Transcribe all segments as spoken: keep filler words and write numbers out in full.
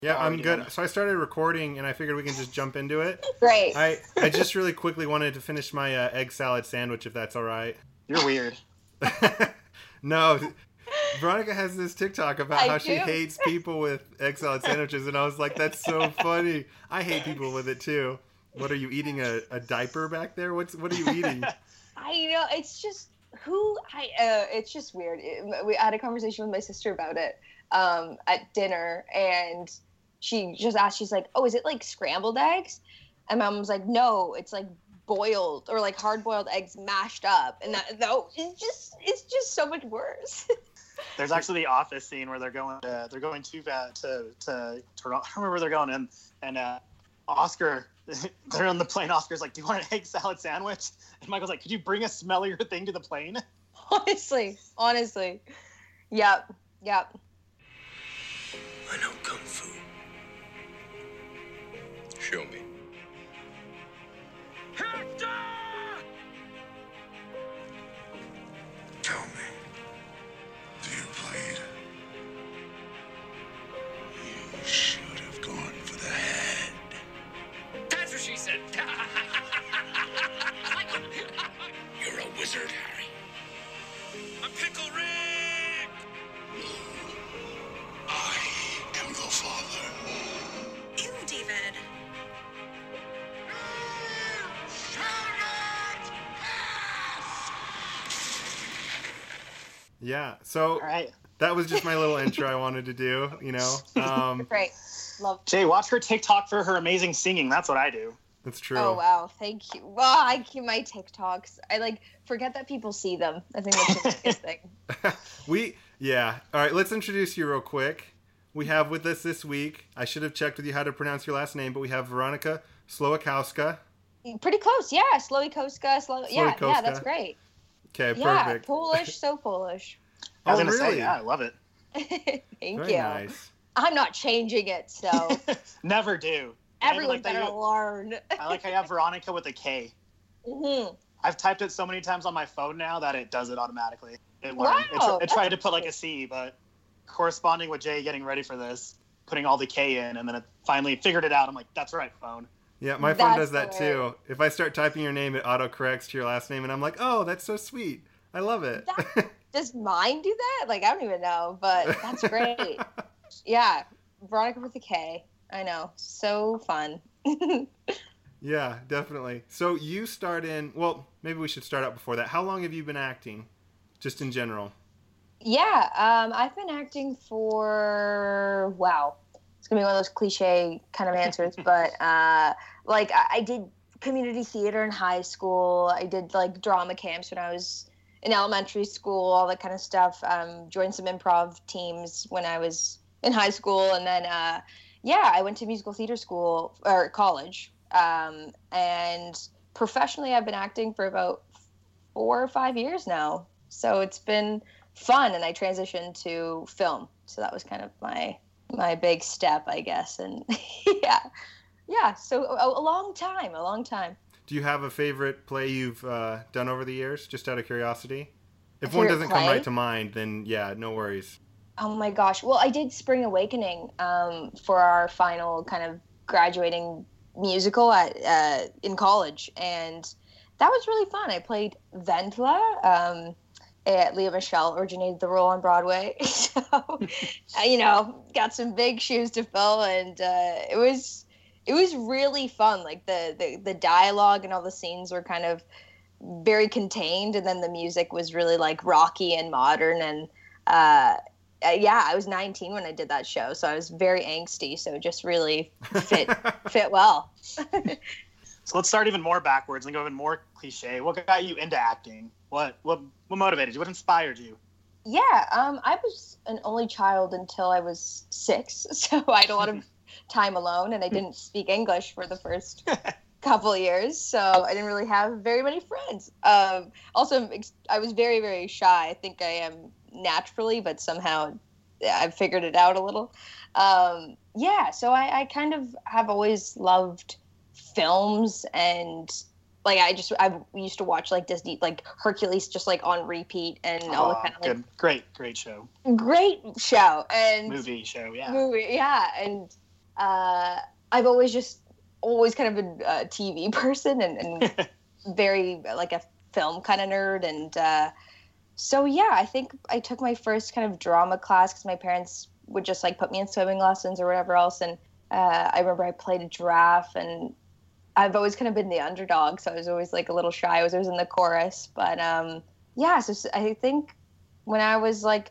Yeah, I'm good. So I started recording, and I figured we can just jump into it. Great. I, I just really quickly wanted to finish my uh, egg salad sandwich, if that's all right. You're weird. No, Veronica has this TikTok about I how do. she hates people with egg salad sandwiches, and I was like, that's so funny. I hate people with it, too. What, are you eating a, a diaper back there? What's What are you eating? I know, it's just, who, I, uh, it's just weird. It, we had a conversation with my sister about it um, at dinner, and she just asked, she's like, oh, is it like scrambled eggs? And Mom was like, no, it's like boiled or like hard-boiled eggs mashed up. And that, no, it's just, it's just so much worse. There's actually the Office scene where they're going to, they're going to, uh, to, to, to, I don't remember where they're going, and, and uh, Oscar, they're on the plane, Oscar's like, do you want an egg salad sandwich? And Michael's like, could you bring a smellier thing to the plane? Honestly, honestly. Yep, yep. I know Kung Fu. Show me. Hector! Tell me, do you bleed? You should have gone for the head. That's what she said. You're a wizard, Harry. I'm Pickle Rick! I am your father. Ew, David. Yeah, so All right. that was just my little intro I wanted to do, you know. Um, Great. Love. Jay, watch her TikTok for her amazing singing. That's what I do. that's true. Oh, wow. Thank you. Well, I keep my TikToks. I like forget that people see them. I think that's the biggest thing. we, yeah. All right, let's introduce you real quick. We have with us this week, I should have checked with you how to pronounce your last name, but we have Veronica Slowakowska. Pretty close. Yeah. Slowikowska. Slow. Yeah. Yeah. Slowikowska. That's great. Okay, Yeah. perfect. Polish. So Polish. I was Oh, gonna really? say, yeah, I love it. Thank Very you. nice. I'm not changing it, so Never do. I even everyone like that better you- learn. I like how you have Veronica with a K. hmm I've typed it so many times on my phone now that it does it automatically. It learned. It, Wow, tr- it tried to that's put like cool. a C, but corresponding with Jay getting ready for this, putting all the K in, and then it finally figured it out. I'm like, that's right, phone. Yeah, my phone That's does that too. hilarious. If I start typing your name, it autocorrects to your last name, and I'm like, oh, that's so sweet. I love it. That- Does mine do that? Like, I don't even know, but that's great. Yeah. Veronica with a K. I know. So fun. Yeah, definitely. So you start in, well, maybe we should start out before that. How long have you been acting, just in general? Yeah. Um, I've been acting for, wow. It's going to be one of those cliche kind of answers, but uh, like I, I did community theater in high school. I did like drama camps when I was in elementary school, all that kind of stuff. Um, joined some improv teams when I was in high school. And then, uh, yeah, I went to musical theater school or college. Um, and professionally, I've been acting for about four or five years now. So it's been fun. And I transitioned to film. So that was kind of my, my big step, I guess. And yeah, yeah. So a, a long time, a long time. Do you have a favorite play you've uh, done over the years, just out of curiosity? If A one favorite doesn't come play? right to mind, then yeah, no worries. Oh my gosh. Well, I did Spring Awakening um, for our final kind of graduating musical at uh, in college, and that was really fun. I played Ventla. Um, and Leah Michelle originated the role on Broadway, so uh, you know, got some big shoes to fill, and uh, it was it was really fun. Like the, the the dialogue and all the scenes were kind of very contained, and then the music was really like rocky and modern, and uh, uh, yeah, I was nineteen when I did that show, so I was very angsty, so it just really fit fit well. So let's start even more backwards and go even more cliche. What got you into acting? What what what motivated you? What inspired you? Yeah, um, I was an only child until I was six, so I had a lot of time alone, and I didn't speak English for the first couple of years, so I didn't really have very many friends. Um, also, I was very, very shy. I think I am naturally, but somehow I've figured it out a little. Um, yeah, so I, I kind of have always loved films, and like I just I used to watch like Disney, like Hercules, just like on repeat, and all the Oh, kind of good, great, great show, like great show and movie show, yeah. movie, yeah, and uh, I've always just always kind of been a T V person and, and very like a film kind of nerd. And uh, so, yeah, I think I took my first kind of drama class because my parents would just like put me in swimming lessons or whatever else. And uh, I remember I played a giraffe, and I've always kind of been the underdog. So I was always like a little shy. I was always in the chorus. But um, yeah, so I think when I was like,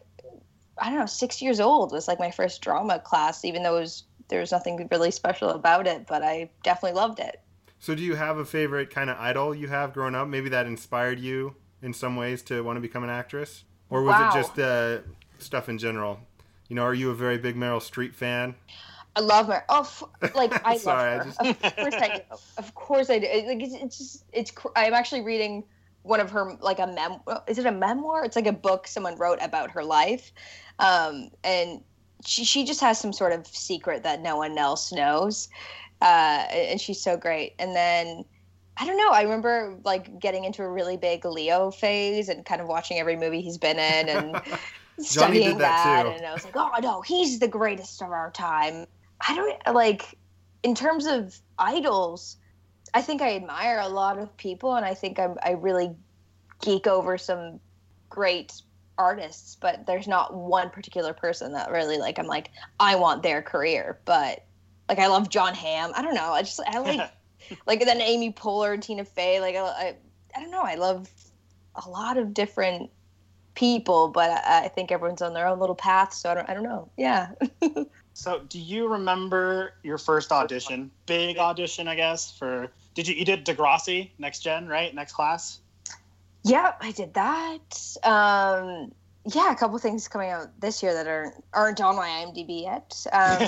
I don't know, six years old was like my first drama class, even though it was, there was nothing really special about it, but I definitely loved it. So do you have a favorite kind of idol you have growing up? Maybe that inspired you in some ways to want to become an actress? Or was Wow. it just uh, stuff in general? You know, are you a very big Meryl Streep fan? I love her. Oh, f- like I Sorry, I love her. just- Of course I do. Of course I do. It- Like it's, it's just it's. cr- I'm actually reading one of her like a mem. Is it a memoir? It's like a book someone wrote about her life, um, and she she just has some sort of secret that no one else knows, uh, and she's so great. And then I don't know. I remember like getting into a really big Leo phase and kind of watching every movie he's been in and studying did that that. too. And I was like, oh no, he's the greatest of our time. I don't like in terms of idols. I think I admire a lot of people, and I think I'm, I really geek over some great artists. But there's not one particular person that really like I'm like I want their career. But like I love John Hamm. I don't know. I just I like like then Amy Poehler, Tina Fey. Like I, I I don't know. I love a lot of different people, but I, I think everyone's on their own little path. So I don't I don't know. Yeah. So, do you remember your first audition? Big audition, I guess. For did you you did Degrassi Next Gen, right? Next class. Yeah, I did that. Um, yeah, a couple things coming out this year that aren't aren't on my IMDb yet.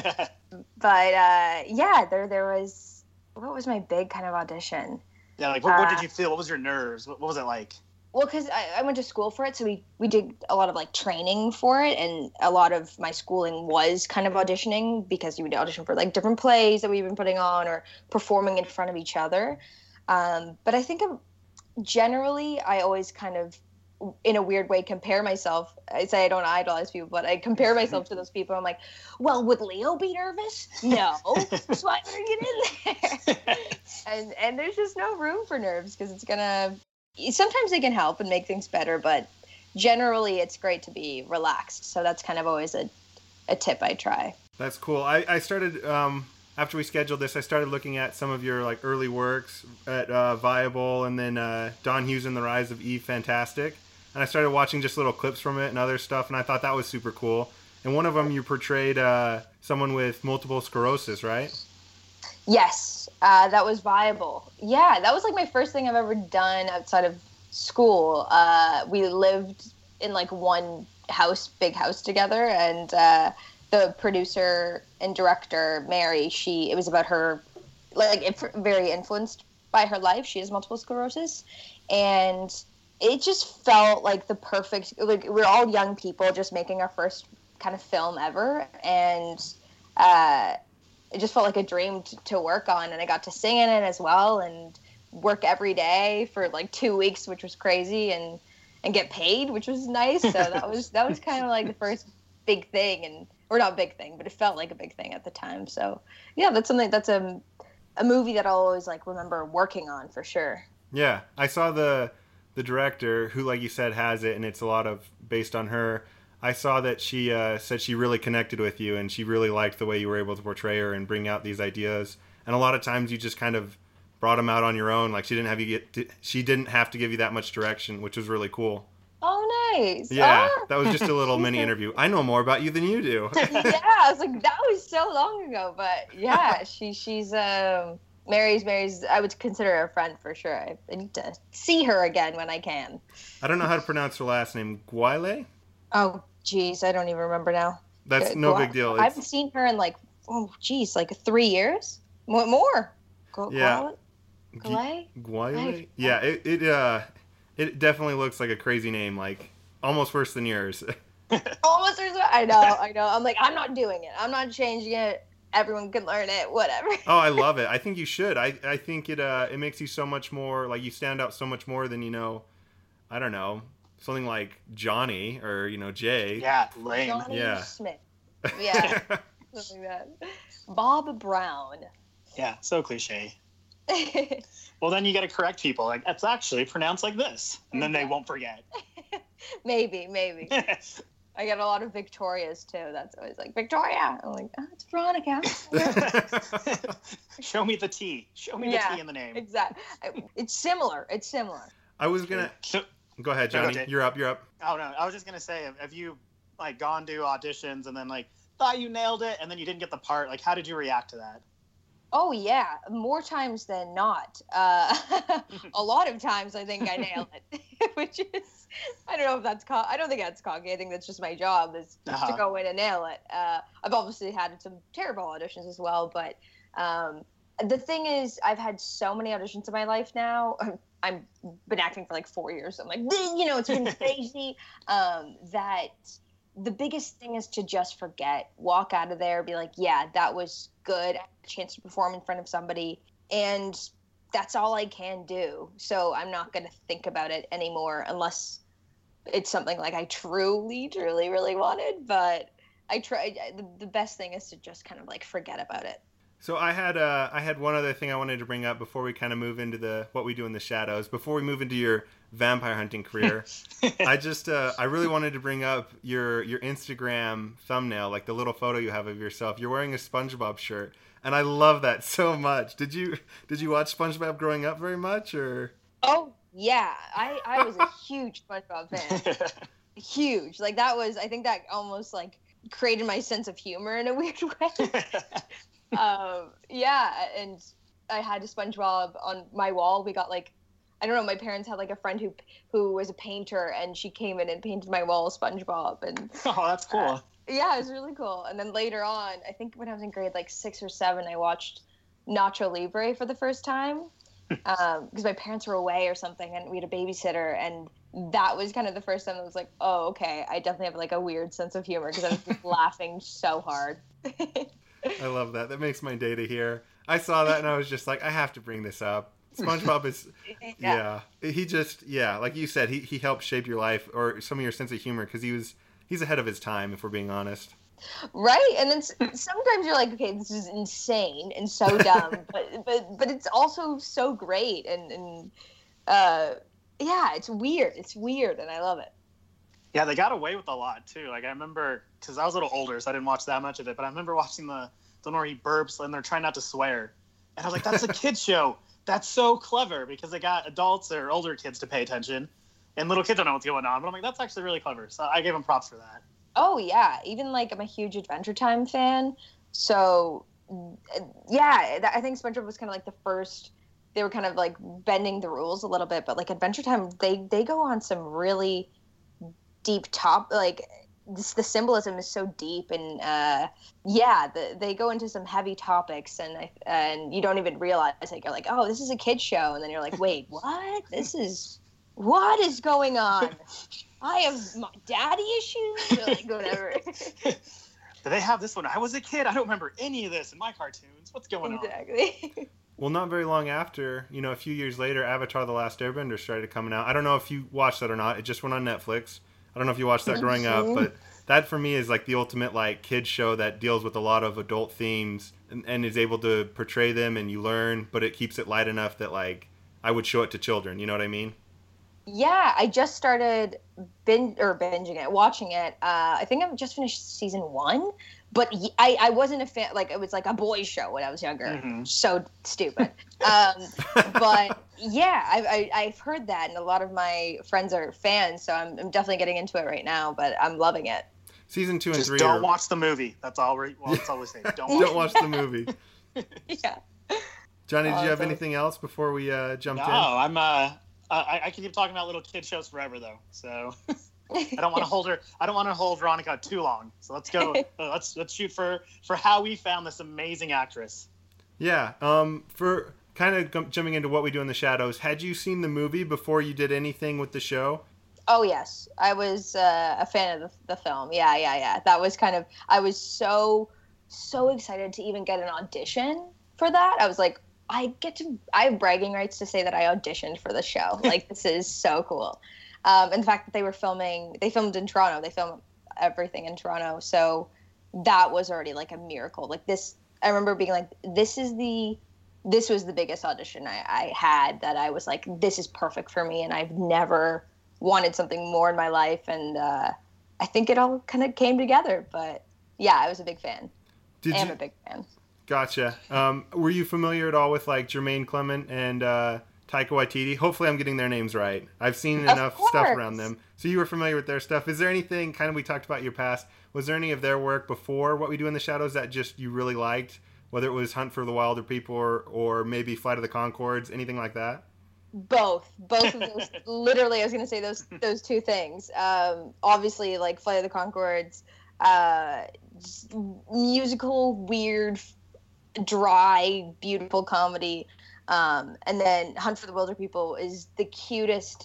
Um, but uh, yeah, there there was what was my big kind of audition? Yeah, like what, what Uh, did you feel? What was your nerves? What, what was it like? Well, because I, I went to school for it, so we, we did a lot of like training for it, and a lot of my schooling was kind of auditioning because you would audition for like different plays that we've been putting on or performing in front of each other. Um, but I think of, generally, I always kind of, in a weird way, compare myself. I say I don't idolize people, but I compare myself to those people. I'm like, well, would Leo be nervous? No, so I better get in there. and and there's just no room for nerves because it's gonna. Sometimes they can help and make things better, but generally it's great to be relaxed. So that's kind of always a, a tip I try. That's cool. I, I started, um, after we scheduled this, I started looking at some of your like early works at uh, Viable and then uh, Don Hughes and the Rise of Eve Fantastic. And I started watching just little clips from it and other stuff, and I thought that was super cool. And one of them, you portrayed uh, someone with multiple sclerosis, right? Yes, uh, that was Viable. Yeah, that was like my first thing I've ever done outside of school. Uh, we lived in like one house, big house together, and uh, the producer and director, Mary, she it was about her, like it, very influenced by her life. She has multiple sclerosis, and it just felt like the perfect, like we're all young people just making our first kind of film ever, and uh, it just felt like a dream to, to work on, and I got to sing in it as well and work every day for like two weeks, which was crazy, and and get paid, which was nice. So that was that was kind of like the first big thing, and or not big thing, but it felt like a big thing at the time. So yeah, that's something that's a a movie that I'll always like remember working on for sure. Yeah, I saw the the director who, like you said, has it, and it's a lot of based on her. I saw that she uh, said she really connected with you, and she really liked the way you were able to portray her and bring out these ideas. And a lot of times, you just kind of brought them out on your own. Like she didn't have you get, to, she didn't have to give you that much direction, which was really cool. Oh, nice. Yeah, Oh. that was just a little mini interview. I know more about you than you do. Yeah, I was like, that was so long ago, but yeah, she she's um Mary's Mary's. I would consider her a friend for sure. I, I need to see her again when I can. I don't know how to pronounce her last name. Guile? Oh, geez, I don't even remember now. That's Go- no go big on. deal. I It's, haven't seen her in like oh, geez, like three years. More, more. Go, Yeah. Guile? Guile? Guile? Right. Yeah, it it uh it definitely looks like a crazy name, like almost worse than yours. Almost. there's a- I know. I know. I'm like, I'm not doing it. I'm not changing it. Everyone can learn it. Whatever. Oh, I love it. I think you should. I, I think it uh it makes you so much more, like you stand out so much more than, you know, I don't know, something like Johnny or, you know, Jay. Yeah, lame. Johnny Yeah. Smith. Yeah. Something like that. Bob Brown. Yeah, so cliche. Well, then you got to correct people. Like, it's actually pronounced like this. And then they won't forget. Maybe, maybe. I get a lot of Victorias, too. That's always like, Victoria! I'm like, oh, it's Veronica. Show me the T. Show me Yeah, the T in the name. Exactly. It's similar. It's similar. I was gonna So, go ahead, No, go Johnny. ahead. You're up. You're up. oh, no. I was just going to say, have you, like, gone to auditions and then, like, thought you nailed it and then you didn't get the part? Like, how did you react to that? Oh, yeah. More times than not. Uh, a lot of times I think I nail it, which is, I don't know if that's, co- I don't think that's cocky. I think that's just my job is Uh-huh. to go in and nail it. Uh, I've obviously had some terrible auditions as well, but um, the thing is, I've had so many auditions in my life now. I've been acting for like four years. So I'm like, you know, it's been crazy um, that the biggest thing is to just forget, walk out of there, be like, yeah, that was good. I had a chance to perform in front of somebody, and that's all I can do. So I'm not going to think about it anymore unless it's something like I truly, truly, really wanted. But I try. The, the best thing is to just kind of like forget about it. So I had uh, I had one other thing I wanted to bring up before we kind of move into the what we do in the shadows. Before we move into your vampire hunting career, I just uh, I really wanted to bring up your your Instagram thumbnail, like the little photo you have of yourself. You're wearing a SpongeBob shirt, and I love that so much. Did you did you watch SpongeBob growing up very much, or? Oh yeah, I I was a huge SpongeBob fan. Huge, like that was. I think that almost like created my sense of humor in a weird way. um, yeah, and I had a SpongeBob on my wall. We got like, I don't know, my parents had like a friend who who was a painter, and she came in and painted my wall SpongeBob. And Oh, that's cool. uh, yeah, it was really cool. And then later on, I think when I was in grade like six or seven, I watched Nacho Libre for the first time because um, my parents were away or something, and we had a babysitter, and that was kind of the first time I was like, oh, okay, I definitely have like a weird sense of humor because I was just laughing so hard. I love that. That makes my day to hear. I saw that and I was just like, I have to bring this up. SpongeBob is, yeah. yeah. He just, yeah, like you said, he, he helped shape your life or some of your sense of humor because he was, he's ahead of his time, if we're being honest. Right? And then s- sometimes you're like, okay, this is insane and so dumb, but but but it's also so great. And, and uh, yeah, it's weird. It's weird, and I love it. Yeah, they got away with a lot too. Like I remember, because I was a little older, so I didn't watch that much of it. But I remember watching the the one where he burps and they're trying not to swear, and I was like, "That's a kids show. That's so clever," because they got adults or older kids to pay attention, and little kids don't know what's going on. But I'm like, that's actually really clever. So I gave them props for that. Oh yeah, even like I'm a huge Adventure Time fan, so yeah, I think SpongeBob was kind of like the first. They were kind of like bending the rules a little bit, but like Adventure Time, they they go on some really deep top like this, the symbolism is so deep, and uh yeah the, they go into some heavy topics, and I, and you don't even realize like you're like, oh, this is a kid's show, and then you're like, wait, what? This is what is going on? I have my daddy issues, or like whatever. Do they have this one? I was a kid. I don't remember any of this in my cartoons. What's going Exactly. on? Well, not very long after, you know, a few years later, Avatar: The Last Airbender started coming out. I don't know if you watched that or not. It just went on Netflix. I don't know if you watched that growing up, but that for me is like the ultimate like kid show that deals with a lot of adult themes and, and is able to portray them, and you learn, but it keeps it light enough that like I would show it to children. You know what I mean? Yeah, I just started bin- or binging it, watching it. Uh, I think I've just finished season one, but y- I, I wasn't a fan. Like it was like a boys' show when I was younger. Mm-hmm. So stupid. Um, but yeah, I, I, I've heard that, and a lot of my friends are fans. So I'm, I'm definitely getting into it right now. But I'm loving it. Season two and Just three. don't are... watch the movie. That's all. We, well, that's all we say. Don't watch. Don't watch the movie. Yeah. Johnny, did you have Awesome. anything else before we uh, jumped No, in? I'm. Uh, I, I can keep talking about little kid shows forever, though. So I don't want to hold her. I don't want to hold Veronica too long. So let's go. uh, let's let's shoot for for how we found this amazing actress. Yeah. Um. For kind of g- jumping into what we do in the shadows, had you seen the movie before you did anything with the show? Oh yes, I was uh, a fan of the, the film. Yeah, yeah, yeah. That was kind of. I was so so excited to even get an audition for that. I was like, I get to. I have bragging rights to say that I auditioned for the show. Like this is so cool. Um, and the fact that they were filming, they filmed in Toronto. They filmed everything in Toronto. So that was already like a miracle. Like this, I remember being like, this is the, this was the biggest audition I, I had that I was like, this is perfect for me. And I've never wanted something more in my life. And uh, I think it all kind of came together. But yeah, I was a big fan. Did I am you... a big fan. Gotcha. Um, were you familiar at all with like Jermaine Clement and uh, Taika Waititi? Hopefully I'm getting their names right. I've seen Of enough course. stuff around them. So you were familiar with their stuff. Is there anything, kind of we talked about your past, was there any of their work before What We Do in the Shadows that just you really liked? Whether it was Hunt for the Wilder People or, or maybe Flight of the Conchords, anything like that? Both, both of those. Literally, I was going to say those those two things. Um, obviously, like Flight of the Conchords, uh, just musical, weird, dry, beautiful comedy, um, and then Hunt for the Wilder People is the cutest,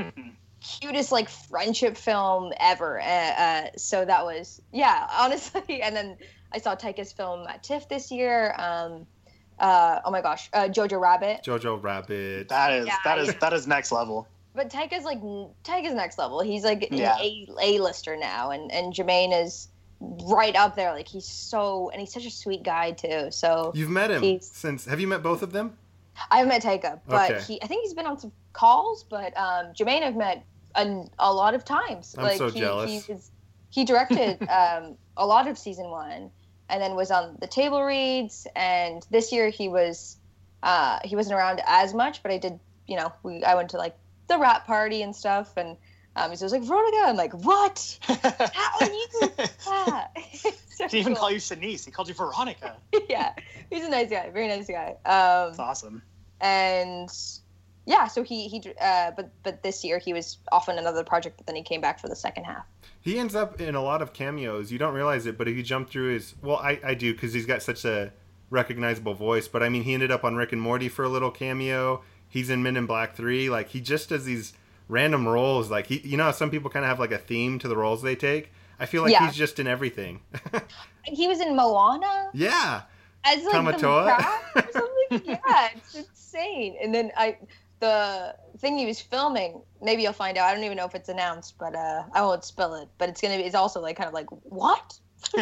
cutest like friendship film ever. Uh, uh, so that was yeah, honestly. And then I saw Taika's film at TIFF this year. Um, Uh, oh my gosh, uh, Jojo Rabbit. Jojo Rabbit. That is Yeah, that is yeah. that is next level. But Taika's like Taika's next level. He's like an Yeah. A A-lister now, and and Jermaine is right up there. Like he's so and he's such a sweet guy too. So You've met him He's- since, have you met both of them? I've met Taika, but Okay. he I think he's been on some calls. But um, Jermaine I've met a, a lot of times. I'm like so he, jealous. He, was, he directed um, a lot of season one, and then was on the table reads. And this year he was. Uh, he wasn't around as much, but I did, you know, we I went to like the rap party and stuff, and um, he was like, Veronica, I'm like, what? How are you? Yeah. So He didn't even cool. call you Shanice. He called you Veronica. Yeah, he's a nice guy, very nice guy. Um, That's awesome. and yeah, so he he, uh, but but this year he was off on another project, but then he came back for the second half. He ends up in a lot of cameos. You don't realize it, but if you jump through his, well, I, I do because he's got such a recognizable voice. But I mean, he ended up on Rick and Morty for a little cameo. He's in Men in Black three. Like he just does these random roles. Like he, you know, how some people kind of have like a theme to the roles they take. I feel like Yeah. he's just in everything. He was in Moana Yeah. as like Tamatoa? the crab or something. Yeah, it's insane. And then I, the thing he was filming, maybe you'll find out. I don't even know if it's announced, but uh, I won't spill it. But it's gonna be. It's also like kind of like what?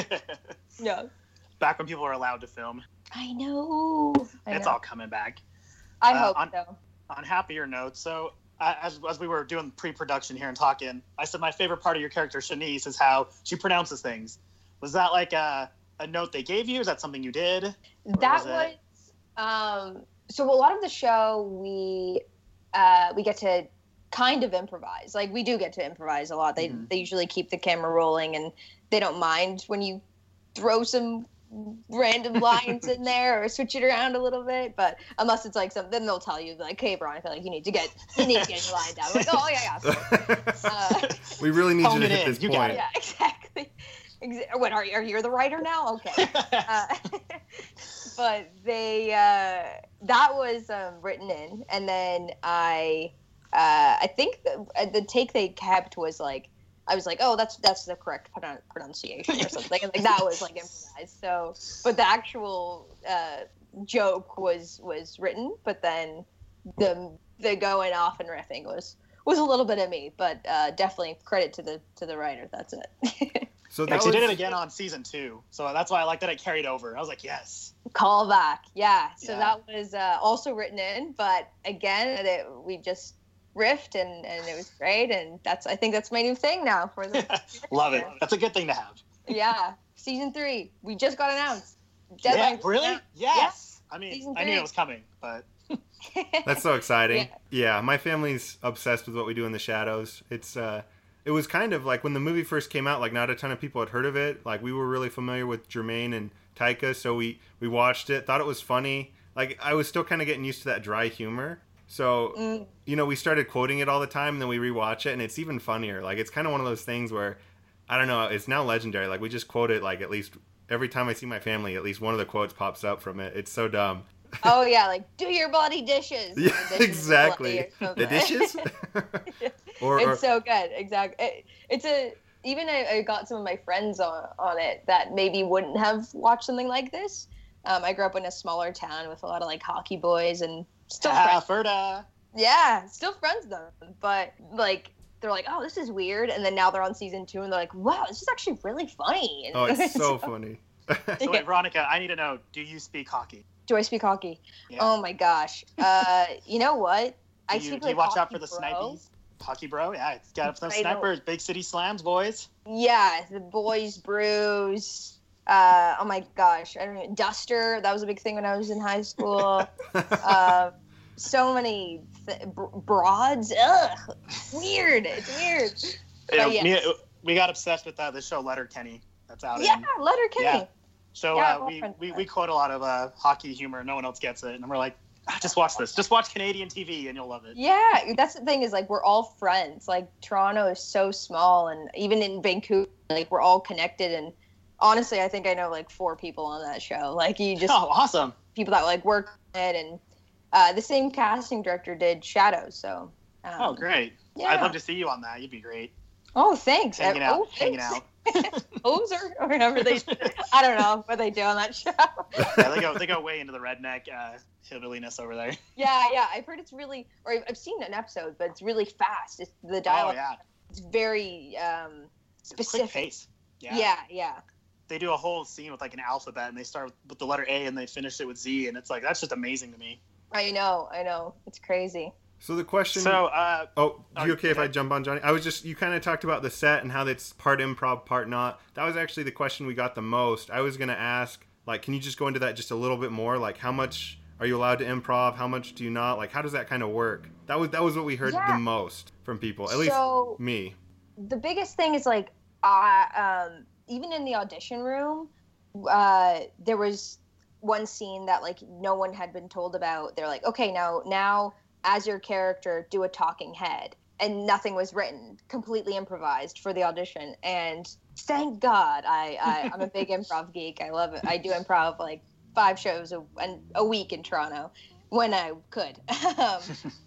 Yeah. Back when people were allowed to film. I know. I It's know. all coming back. I uh, hope on- so. On happier notes, so uh, as, as we were doing pre-production here and talking, I said my favorite part of your character, Shanice, is how she pronounces things. Was that like a, a note they gave you? Is that something you did? That was was it- um. So a lot of the show we uh we get to kind of improvise. Like we do get to improvise a lot. They Mhm. they usually keep the camera rolling, and they don't mind when you throw some random lines in there or switch it around a little bit. But unless it's like something, then they'll tell you like, "Hey, Veronica, like you need to get you need to get your line down." I'm like, oh yeah, yeah. Uh, we really need Hone you to it hit in. this You got point. it. yeah, exactly. Exa- What are you? Are you the writer now? Okay. Uh, but they uh, that was um, written in, and then I uh, I think the, uh, the take they kept was like I was like, oh, that's that's the correct pronoun- pronunciation or something, and like that was like improvised. So, but the actual uh, joke was was written, but then the the going off and riffing was was a little bit of me, but uh, definitely credit to the to the writer. That's it. So Yeah, that she was, did it again on season two, so that's why I like that it carried over. I was like, yes. Call back, yeah. So Yeah. that was uh, also written in, but again, it, we just riffed and, and it was great, and that's I think that's my new thing now for the Love it. That's a good thing to have. yeah. Season three, we just got announced. Yeah, Deadline- really? Yes. I mean, Season I knew three. it was coming, but That's so exciting. Yeah. Yeah. My family's obsessed with What We Do in the Shadows. It's uh it was kind of like when the movie first came out, like not a ton of people had heard of it. Like we were really familiar with Jermaine and Taika, so we we watched it, thought it was funny. Like I was still kind of getting used to that dry humor. So, Mm. you know, we started quoting it all the time, and then we rewatch it, and it's even funnier. Like it's kind of one of those things where I don't know, it's now legendary. Like we just quote it like at least every time I see my family, at least one of the quotes pops up from it. It's so dumb. Oh yeah, like do your bloody dishes. Yeah, The dishes are exactly. bloody or The something. dishes? or, It's or so good, exactly. It, it's a even I, I got some of my friends on on it that maybe wouldn't have watched something like this. Um, I grew up in a smaller town with a lot of like hockey boys and still friends. Alberta. Yeah, still friends though. But like they're like, oh, this is weird, and then now they're on season two, and they're like, wow, this is actually really funny. Oh, it's so funny. So wait, Veronica, I need to know, do you speak hockey? Do I speak hockey? Yeah. Oh my gosh. Uh, you know what? I Do you, speak do you like watch out for hockey the bro. snipies? Hockey bro, yeah, it's got some I don't- snipers, big city slams, boys. Yeah, the boys brews. Uh, oh my gosh, I don't know. Duster. That was a big thing when I was in high school. uh, so many th- br- broads. Ugh, weird. It's weird. Yeah, yes. me- we got obsessed with uh, the show Letterkenny. That's out. Yeah, in, Letter Kenny. Yeah. So Yeah, uh, we, girlfriend. we we quote a lot of uh, hockey humor. No one else gets it, and we're like, ah, just watch this. Just watch Canadian T V, and you'll love it. Yeah, that's the thing is like we're all friends. Like Toronto is so small, and even in Vancouver, like we're all connected. And honestly, I think I know like four people on that show. Like you just Oh, awesome! people that like work on it, and uh, the same casting director did Shadows. So um, Oh, great! Yeah. I'd love to see you on that. You'd be great. Oh, thanks. Hanging Uh, out, oh, hanging thanks. out. Poser or whatever they. I don't know what they do on that show. Yeah, they go they go way into the redneck uh, hillbilliness over there. Yeah, yeah. I've heard it's really, or I've- I've seen an episode, but it's really fast. It's the Oh dialogue. yeah, It's very um, it's quick specific. pace. Yeah. Yeah, yeah. They do a whole scene with like an alphabet, and they start with the letter A, and they finish it with Z, and it's like that's just amazing to me. I know, I know. It's crazy. So the question. So, uh, Oh, Oh, you okay if go I ahead. jump on, Johnny? I was just, you kind of talked about the set and how it's part improv, part not. That was actually the question we got the most. I was going to ask, like, can you just go into that just a little bit more? Like, how much are you allowed to improv? How much do you not? Like, how does that kind of work? That was that was what we heard Yeah. the most from people, at least So- me. The biggest thing is like, I um, even in the audition room, uh, there was one scene that like no one had been told about. They're like, okay, now now as your character, do a talking head, and nothing was written, completely improvised for the audition. And thank God, I, I I'm a big improv geek. I love it. I do improv like five shows a, and a week in Toronto when I could. um,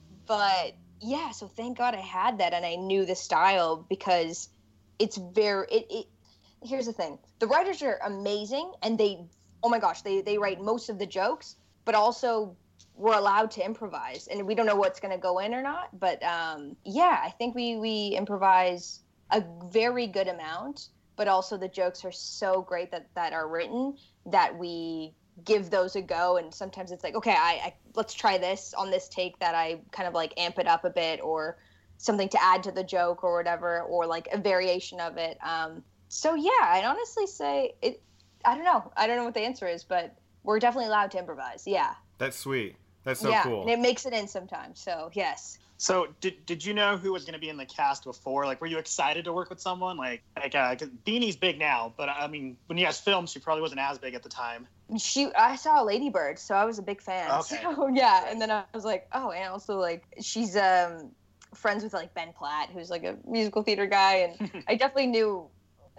but yeah, so thank God I had that, and I knew the style because it's very it, it here's the thing, the writers are amazing, and they oh my gosh they they write most of the jokes, but also we're allowed to improvise, and we don't know what's going to go in or not, but um yeah, I think we we improvise a very good amount, but also the jokes are so great that that are written that we give those a go. And sometimes it's like, okay, I, I let's try this on this take, that I kind of like amp it up a bit, or something to add to the joke or whatever, or like a variation of it. Um, so yeah, I'd honestly say it. I don't know. I don't know what the answer is, but we're definitely allowed to improvise. Yeah. That's sweet. That's so yeah. cool. And it makes it in sometimes. So yes. So did did you know who was going to be in the cast before? Like, were you excited to work with someone? Like, like uh, 'cause Beanie's big now, but I mean, when you guys filmed, she probably wasn't as big at the time. She, I saw Lady Bird, so I was a big fan. Okay. So yeah, and then I was like, oh, and also like she's um friends with like Ben Platt, who's like a musical theater guy, and I definitely knew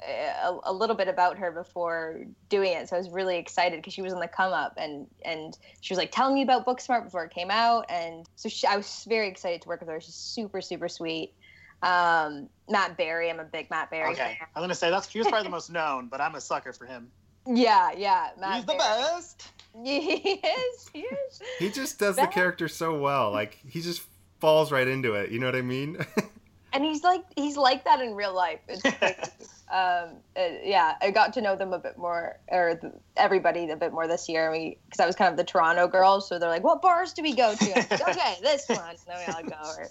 a, a little bit about her before doing it, so I was really excited because she was on the come up, and and she was like telling me about Booksmart before it came out, and so she, I was very excited to work with her. She's super super sweet. Um, Matt Berry, I'm a big Matt Berry Okay, fan. I was gonna say that's he was probably the most known, but I'm a sucker for him. Yeah, yeah, Matt He's the Berry. best. He is, he is. He just does the That- character so well. Like, he just falls right into it. You know what I mean? And he's like he's like that in real life. It's crazy. um, uh, yeah, I got to know them a bit more, or the, everybody a bit more this year. We because I was kind of the Toronto girl, so they're like, "What bars do we go to?" I'm like, okay, this one. And then we all go over.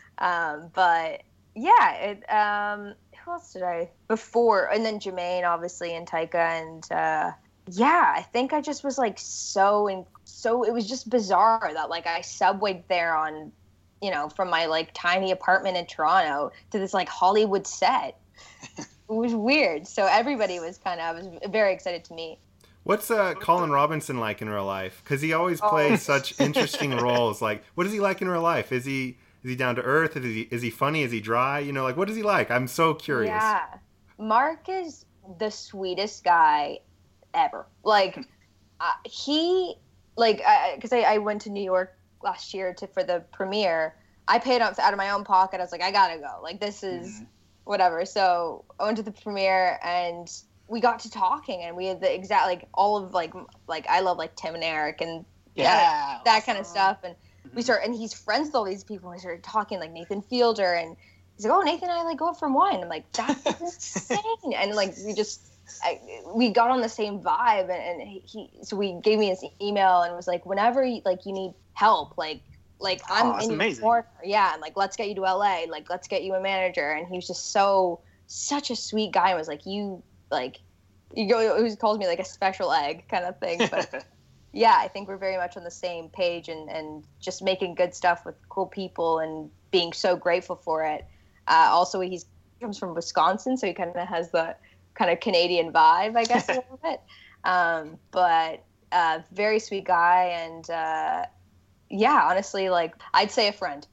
Um, but yeah, it. Um, who else did I before? And then Jermaine, obviously, and Taika, and uh, yeah, I think I just was like so and so. It was just bizarre that like I subwayed there on. You know, from my like tiny apartment in Toronto to this like Hollywood set. It was weird. So everybody was kind of, I was very excited to meet. What's uh, Colin Robinson like in real life? Because he always Oh. plays such interesting roles. Like, what is he like in real life? Is he is he down to earth? Is he is he funny? Is he dry? You know, like, what is he like? I'm so curious. Yeah. Mark is the sweetest guy ever. Like, uh, he, like, because I, I, I went to New York last year to for the premiere. I paid out out of my own pocket. I was like, I gotta go. Like, this is Mhm. whatever. So I went to the premiere, and we got to talking, and we had the exact like all of like like I love like Tim and Eric and Yeah, that kind of awesome. stuff. And we Mhm. start, and he's friends with all these people. And we started talking like Nathan Fielder, and he's like, oh, Nathan and I like go up from one. I'm like, that's insane. And like we just I, we got on the same vibe, and, and he so we gave me his email and was like, whenever you, like you need help, like like I'm oh, in your amazing. corner. Yeah, and like let's get you to L A, like let's get you a manager. And he was just so such a sweet guy, and was like, you like you go he calls me like a special egg kind of thing. But yeah, I think we're very much on the same page, and and just making good stuff with cool people and being so grateful for it. Uh, also, he's he comes from Wisconsin, so he kind of has the kind of Canadian vibe, I guess, a little bit. Um, but uh, very sweet guy, and uh, yeah, honestly, like I'd say a friend.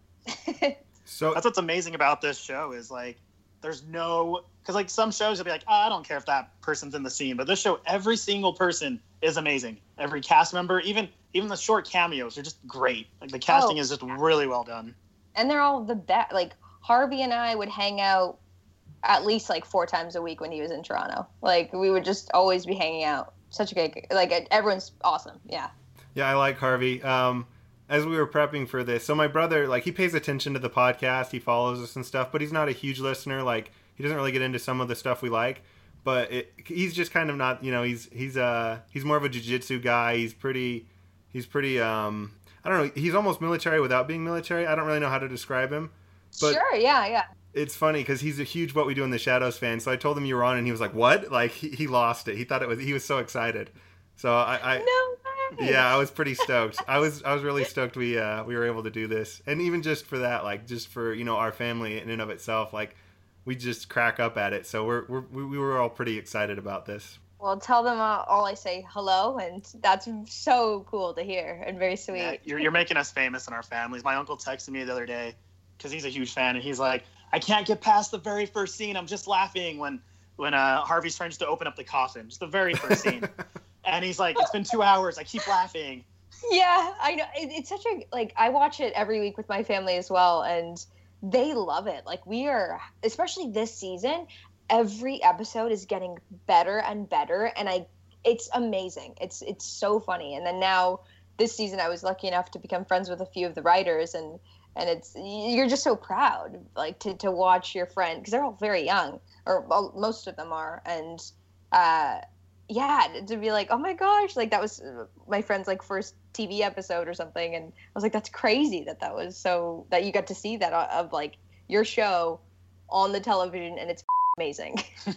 So that's what's amazing about this show is like there's no because like some shows you'll be like, oh, I don't care if that person's in the scene, but this show, every single person is amazing. Every cast member, even even the short cameos, are just great. Like the casting Oh, is just yeah. really well done. And they're all the best. Like Harvey and I would hang out at least like four times a week when he was in Toronto. Like we would just always be hanging out. Such a great, like everyone's awesome. Yeah. yeah, I like Harvey. Um, as we were prepping for this, so my brother, like, he pays attention to the podcast, he follows us and stuff, but he's not a huge listener. Like, he doesn't really get into some of the stuff we like. But it, he's just kind of not, you know, he's he's uh he's more of a jiu-jitsu guy. He's pretty, he's pretty. Um, I don't know. He's almost military without being military. I don't really know how to describe him. But Sure. Yeah. Yeah. it's funny because he's a huge What We Do in the Shadows fan. So I told him you were on, and he was like, "What?" Like he, he lost it. He thought it was. He was so excited. So I, I No way. yeah, I was pretty stoked. I was I was really stoked we uh we were able to do this, and even just for that, like just for you know our family in and of itself, like we just crack up at it. So we're, we're we were all pretty excited about this. Well, tell them uh, all I say hello, and that's so cool to hear and very sweet. Yeah, you're, you're making us famous in our families. My uncle texted me the other day because he's a huge fan, and he's like, I can't get past the very first scene. I'm just laughing when when uh, Harvey's trying to open up the coffin, just the very first scene. And he's like, it's been two hours. I keep laughing. Yeah, I know. It, it's such a, like, I watch it every week with my family as well, and they love it. Like, we are, especially this season, every episode is getting better and better, and I, it's amazing. It's it's so funny. And then now, this season, I was lucky enough to become friends with a few of the writers, and and it's, you're just so proud, like, to, to watch your friend, because they're all very young, or well, most of them are, and, uh, yeah, to be like, oh my gosh, like that was my friend's like first T V episode or something, and I was like, that's crazy that that was so that you got to see that of like your show on the television, and it's amazing.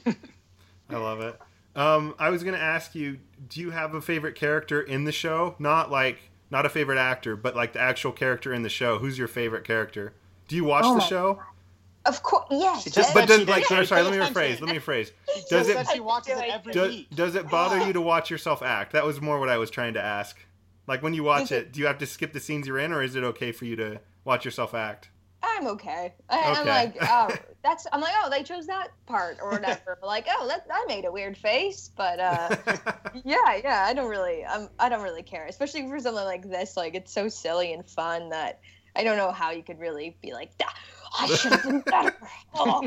I love it. Um, I was gonna ask you, do you have a favorite character in the show? Not like not a favorite actor, but like the actual character in the show. Who's your favorite character? Do you watch Oh the my show? Of course, yes. She just But said does she like did. sorry, sorry, let me Pay rephrase. attention. Let me rephrase. She Does just it said she watches it every does, week. does it bother you to watch yourself act? That was more what I was trying to ask. Like when you watch it, do you have to skip the scenes you're in, or is it okay for you to watch yourself act? I'm okay. I, I'm Okay. like, oh, that's. I'm like, oh, they chose that part or whatever. But like, oh, that I made a weird face, but uh, yeah, yeah. I don't really, um, I don't really care, especially for something like this. Like, it's so silly and fun that I don't know how you could really be like, "Ah, I should have been better. Oh.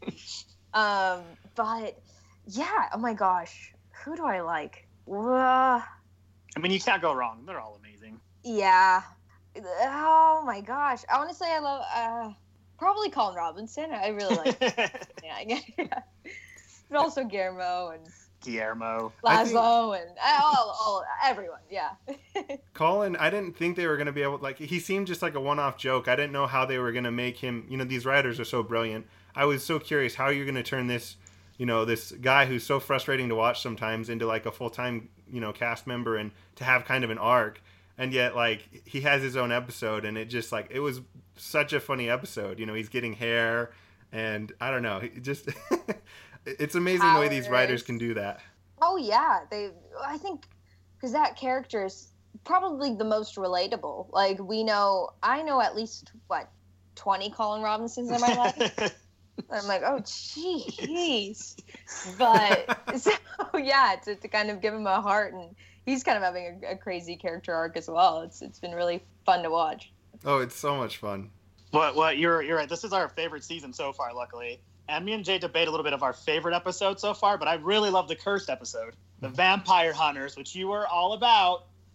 Um, but yeah. Oh my gosh, who do I like? Uh, I mean, you can't go wrong. They're all amazing. yeah. Oh my gosh. Honestly, I love uh, probably Colin Robinson. I really like. Yeah, yeah. But also Guillermo and Guillermo. I think- Laszlo and all, all, everyone. Yeah. Colin, I didn't think they were going to be able, like, he seemed just like a one-off joke. I didn't know how they were going to make him, you know, these writers are so brilliant. I was so curious how you're going to turn this, you know, this guy who's so frustrating to watch sometimes into like a full-time, you know, cast member, and to have kind of an arc. And yet, like, he has his own episode, and it just, like, it was such a funny episode. You know, he's getting hair, and I don't know, it just, it's amazing the way these writers Powers. can do that. Oh yeah, they. I think because that character is probably the most relatable. Like we know, I know at least what twenty Colin Robinsons in my life. And I'm like, oh jeez. But so yeah, to, to kind of give him a heart, and he's kind of having a, a crazy character arc as well. It's it's been really fun to watch. Oh, it's so much fun. What? What? You're you're right. This is our favorite season so far, luckily. And me and Jay debate a little bit of our favorite episode so far, but I really love the cursed episode, the Vampire Hunters, which you were all about.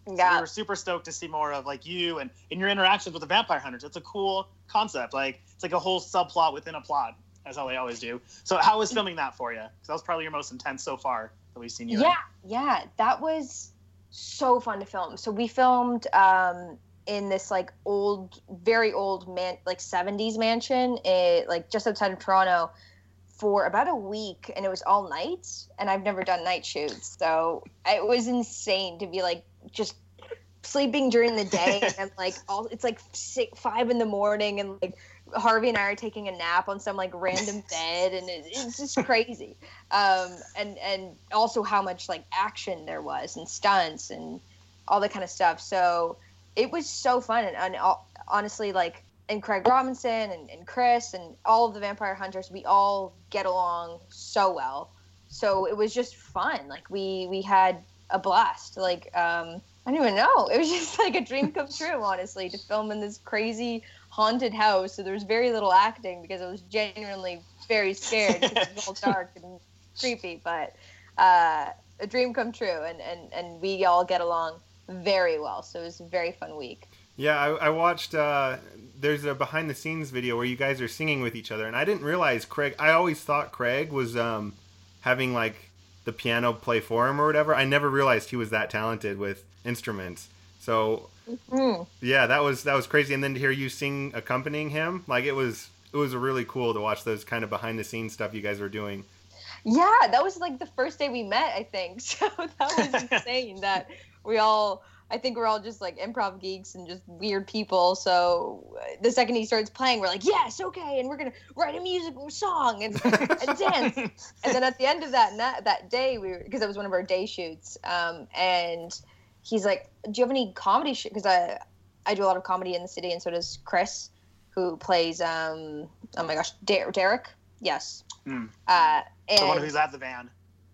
Yeah. So we were super stoked to see more of like you and in your interactions with the vampire hunters. It's a cool concept. Like it's like a whole subplot within a plot. That's how they always do. So how was filming that for you? Because that was probably your most intense so far that we've seen you. Yeah, in. yeah, that was so fun to film. So we filmed um, in this like old, very old man, like seventies mansion, it, like just outside of Toronto, for about a week, and it was all nights. And I've never done night shoots, so it was insane to be like just sleeping during the day and like all it's like six, five in the morning, and like Harvey and I are taking a nap on some like random bed, and it, it's just crazy. Um, and and also how much like action there was and stunts and all that kind of stuff. So it was so fun, and, and honestly, like, and Craig Robinson and, and Chris and all of the vampire hunters, we all get along so well. So it was just fun. Like we we had a blast. Like um, I don't even know. It was just like a dream come true, honestly, to film in this crazy haunted house. So there was very little acting because I was genuinely very scared because it was all dark and creepy. But uh, a dream come true, and, and, and we all get along very well. So it was a very fun week. Yeah, I, I watched, uh, there's a behind the scenes video where you guys are singing with each other, and I didn't realize Craig, I always thought Craig was um, having like the piano play for him or whatever. I never realized he was that talented with instruments. So mm-hmm. yeah, that was that was crazy. And then to hear you sing accompanying him, like it was it was really cool to watch those kind of behind the scenes stuff you guys were doing. Yeah, that was like the first day we met, I think. So that was insane that we all, I think we're all just like improv geeks and just weird people. So the second he starts playing, we're like, yes, okay, and we're gonna write a musical song and, and dance. And then at the end of that na- that day, we were, because that was one of our day shoots, um, and he's like, do you have any comedy shit? Because I I do a lot of comedy in the city, and so does Chris, who plays um oh my gosh Der- Derek. Yes. Mm. Uh, and the one who's at the van.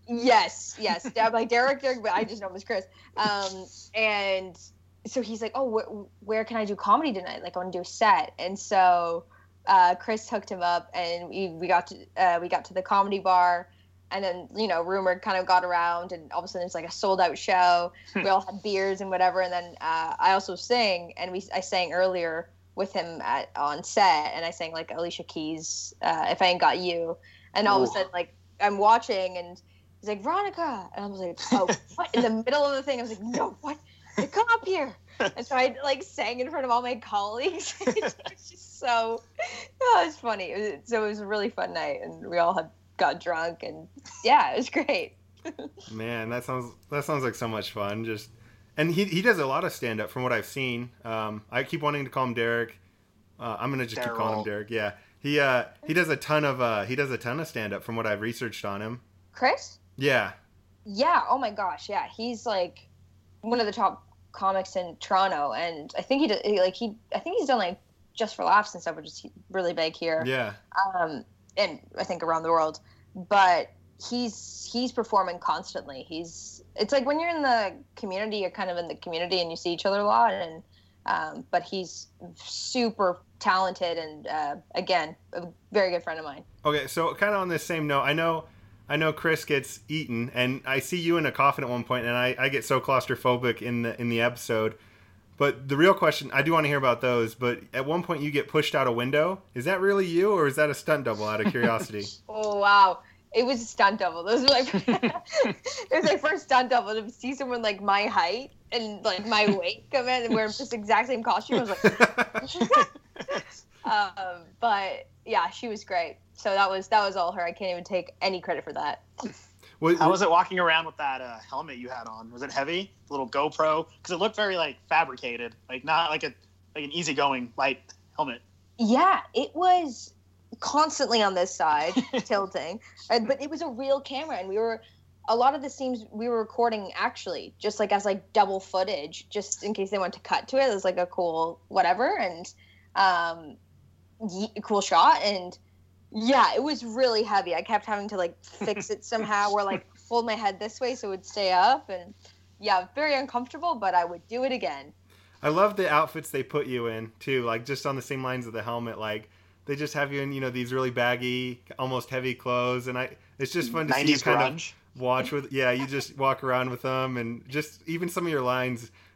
Yes, yes. I'm like Derek, Derek, but I just know him as Chris. Um, and so he's like, oh, wh- where can I do comedy tonight? Like, I want to do a set. And so uh, Chris hooked him up, and we, we got to uh, we got to the comedy bar, and then, you know, rumor kind of got around, and all of a sudden it's like a sold out show. We all had beers and whatever, and then uh, I also sing, and we I sang earlier with him at on set, and I sang like Alicia Keys' uh, "If I Ain't Got You," and all Ooh. of a sudden like I'm watching, and he's like, Veronica, and I was like, oh, what? In the middle of the thing, I was like, no, what? Come up here. And so I like sang in front of all my colleagues. It was just so, oh, it was funny. It was, so it was a really fun night, and we all had got drunk, and yeah, it was great. Man, that sounds that sounds like so much fun. Just and he he does a lot of stand up from what I've seen. Um, I keep wanting to call him Derek. Uh, I'm gonna just Daryl. keep calling him Derek. Yeah, he uh he does a ton of uh he does a ton of stand up from what I've researched on him. Chris? Yeah. Yeah. Oh my gosh. Yeah, he's like one of the top comics in Toronto, and I think he did, like he I think he's done like Just for Laughs and stuff, which is really big here. Yeah. Um, and I think around the world, but he's he's performing constantly. He's it's like when you're in the community, you're kind of in the community, and you see each other a lot, and um, but he's super talented, and uh, again, a very good friend of mine. Okay, so kind of on this same note, I know. I know Chris gets eaten, and I see you in a coffin at one point, and I, I get so claustrophobic in the in the episode. But the real question, I do want to hear about those, but at one point you get pushed out a window. Is that really you, or is that a stunt double out of curiosity? Oh, wow. It was a stunt double. Those were like, it was my first stunt double to see someone like my height and like my weight come in and wear this exact same costume. I was like, um, but yeah, she was great. So that was that was all her. I can't even take any credit for that. What, How was it walking around with that uh, helmet you had on? Was it heavy? The little GoPro? Because it looked very like fabricated, like not like a like an easygoing light helmet. Yeah, it was constantly on this side tilting, and, but it was a real camera, and we were a lot of the scenes we were recording actually just like as like double footage, just in case they wanted to cut to it. It was like a cool whatever, and um, y- cool shot, and. Yeah, it was really heavy. I kept having to like fix it somehow or like hold my head this way so it would stay up, and yeah, very uncomfortable, but I would do it again. I love the outfits they put you in too, like just on the same lines of the helmet. Like they just have you in, you know, these really baggy, almost heavy clothes, and I it's just fun to see you kind grunge. of watch with. Yeah, you just walk around with them, and just even some of your lines.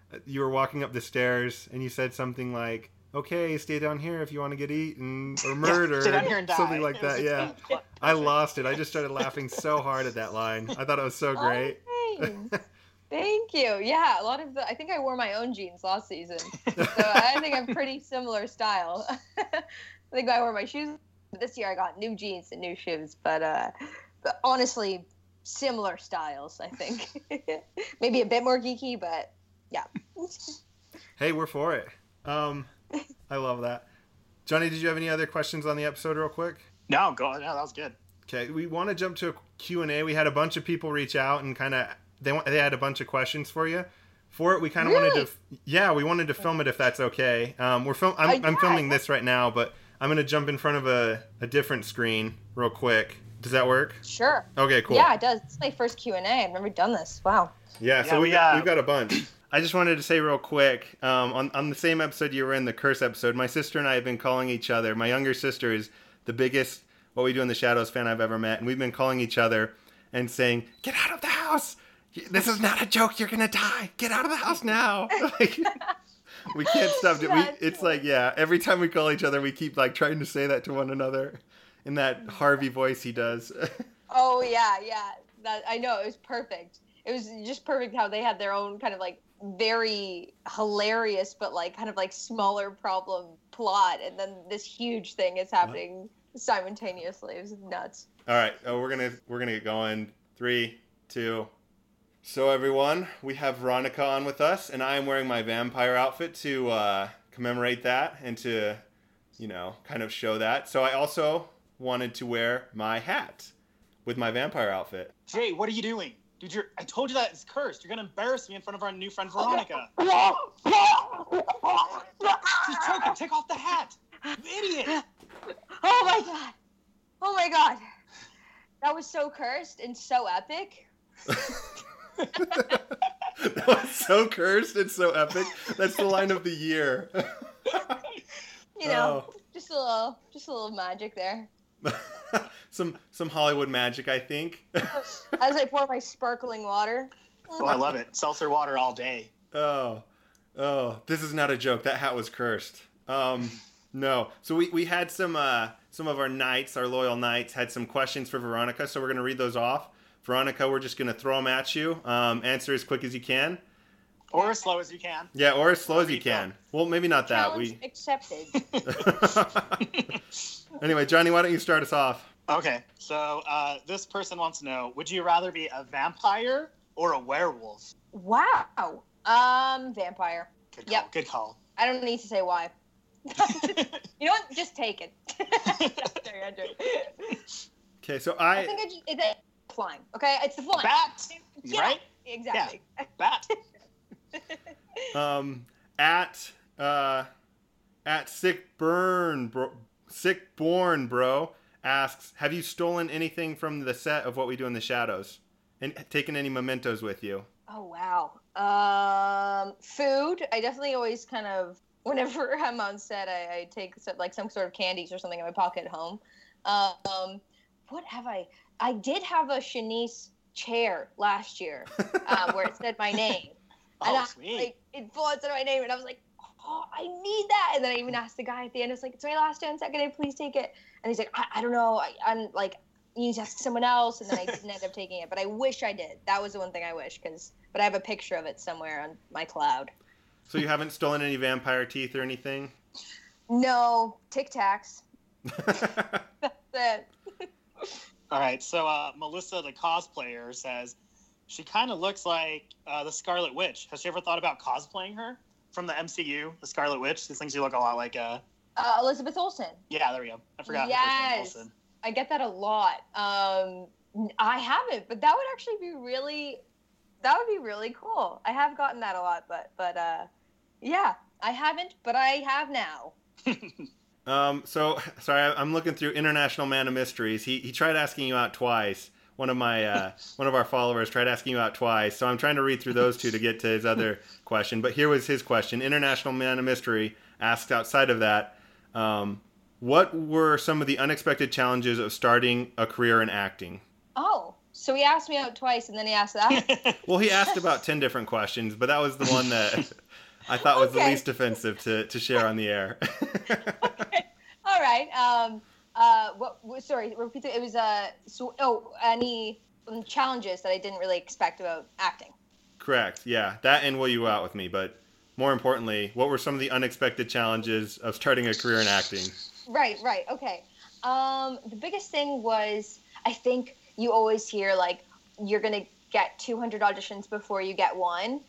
you were walking up the stairs and you said something like, "Okay, stay down here if you want to get eaten or murdered," Stay down here and die. something like It was that. a Yeah, cl- I lost it. I just started laughing so hard at that line. I thought it was so great. Oh, thanks. Thank you. Yeah, a lot of the. I think I wore my own jeans last season, so I think I'm pretty similar style. I think I wore my shoes. This year I got new jeans and new shoes, but uh, but honestly, similar styles. I think maybe a bit more geeky, but yeah. Hey, we're for it. Um, I love that. Johnny, did you have any other questions on the episode, real quick? No, go. No, that was good. Okay, we want to jump to a Q and A. We had a bunch of people reach out and kind of they want they had a bunch of questions for you. For it, we kind of Really? wanted to, yeah, we wanted to film it if that's okay. Um, we're film. I'm, Uh, I'm yeah, filming yeah. this right now, but I'm gonna jump in front of a, a different screen real quick. Does that work? Sure. Okay, cool. Yeah, it does. It's my first Q and A. I've never done this. Wow. Yeah, so Yeah, we we, got, uh, we've got a bunch. I just wanted to say real quick, um, on, on the same episode you were in, the curse episode, my sister and I have been calling each other. My younger sister is the biggest What We Do in the Shadows fan I've ever met, and we've been calling each other and saying, "Get out of the house! This is not a joke. You're gonna die. Get out of the house now!" Like, we can't stop it. We, That's it's like, yeah, every time we call each other, we keep like trying to say that to one another in that Harvey voice he does. Oh yeah, yeah. That I know. It was perfect. It was just perfect how they had their own kind of like very hilarious, but like kind of like smaller problem plot, and then this huge thing is happening simultaneously. It was nuts. All right, oh, we're gonna we're gonna get going. Three, two. So everyone, we have Veronica on with us, and I am wearing my vampire outfit to uh, commemorate that and to, you know, kind of show that. So I also wanted to wear my hat with my vampire outfit. Jay, what are you doing? Dude, you're, I told you that it's cursed. You're going to embarrass me in front of our new friend Veronica. Just choke it. Take off the hat. You idiot. Oh my god. Oh my god. That was so cursed and so epic. That was so cursed and so epic. That's the line of the year. You know, Oh. just a little, just a little magic there. some some Hollywood magic, I think. As I pour my sparkling water. Oh, I love it. Seltzer water all day. Oh, oh, this is not a joke. That hat was cursed. Um, no. So we, we had some uh, some of our knights, our loyal knights, had some questions for Veronica. So we're gonna read those off. Veronica, we're just gonna throw them at you. Um, answer as quick as you can. Or as slow as you can. Yeah, or as slow as you There you can. Well, maybe not that. Challenge We. accepted. Anyway, Johnny, why don't you start us off? Okay, so uh, this person wants to know, would you rather be a vampire or a werewolf? Wow. Um, vampire. Good call. Yep. Good call. I don't need to say why. You know what? Just take it. Sorry, Andrew. Okay, so I I. think I just, it's flying. Okay, it's the flying. Bat. Yeah, Right? exactly. Bat. Um, at uh, at sick burn bro, sick born bro asks, have you stolen anything from the set of What We Do in the Shadows, and taken any mementos with you? Oh wow. Um, food. I definitely always kind of whenever I'm on set, I, I take so- like some sort of candies or something in my pocket at home. Um, what have I? I did have a Shanice chair last year um, where it said my name. And Oh, I, sweet. like, it full said my name, and I was like, oh, I need that. And then I even asked the guy at the end, it's like, it's my last chance, can I please take it? And he's like, I, I don't know. I, I'm like, you need to ask someone else. And then I didn't end up taking it, but I wish I did. That was the one thing I wish, because, but I have a picture of it somewhere on my cloud. So you haven't stolen any vampire teeth or anything? No, Tic Tacs. That's it. All right, so uh, Melissa, the cosplayer, says she kind of looks like uh, the Scarlet Witch. Has she ever thought about cosplaying her from the M C U, the Scarlet Witch? She thinks you look a lot like, uh, Uh, Elizabeth Olsen. yeah, there we go. I forgot. her Yes. first name, Olsen. I get that a lot. Um, I haven't, but that would actually be really, that would be really cool. I have gotten that a lot, but, but, uh, yeah, I haven't, but I have now. Um, so sorry, I- I'm looking through International Man of Mysteries. He he tried asking you out twice. One of my uh, one of our followers tried asking you out twice. So I'm trying to read through those two to get to his other question. But here was his question. International Man of Mystery asked outside of that, um, what were some of the unexpected challenges of starting a career in acting? Oh, So he asked me out twice, and then he asked that. Well, he asked about ten different questions, but that was the one that I thought was okay. the least offensive to, to share on the air. Okay. All right. Um. Uh. What? Sorry. Repeat. It was uh. So. Oh. Any challenges that I didn't really expect about acting. Correct. Yeah. That and Will You Out With Me, but more importantly, what were some of the unexpected challenges of starting a career in acting? Right. Right. Okay. Um. The biggest thing was, I think you always hear like you're gonna get two hundred auditions before you get one,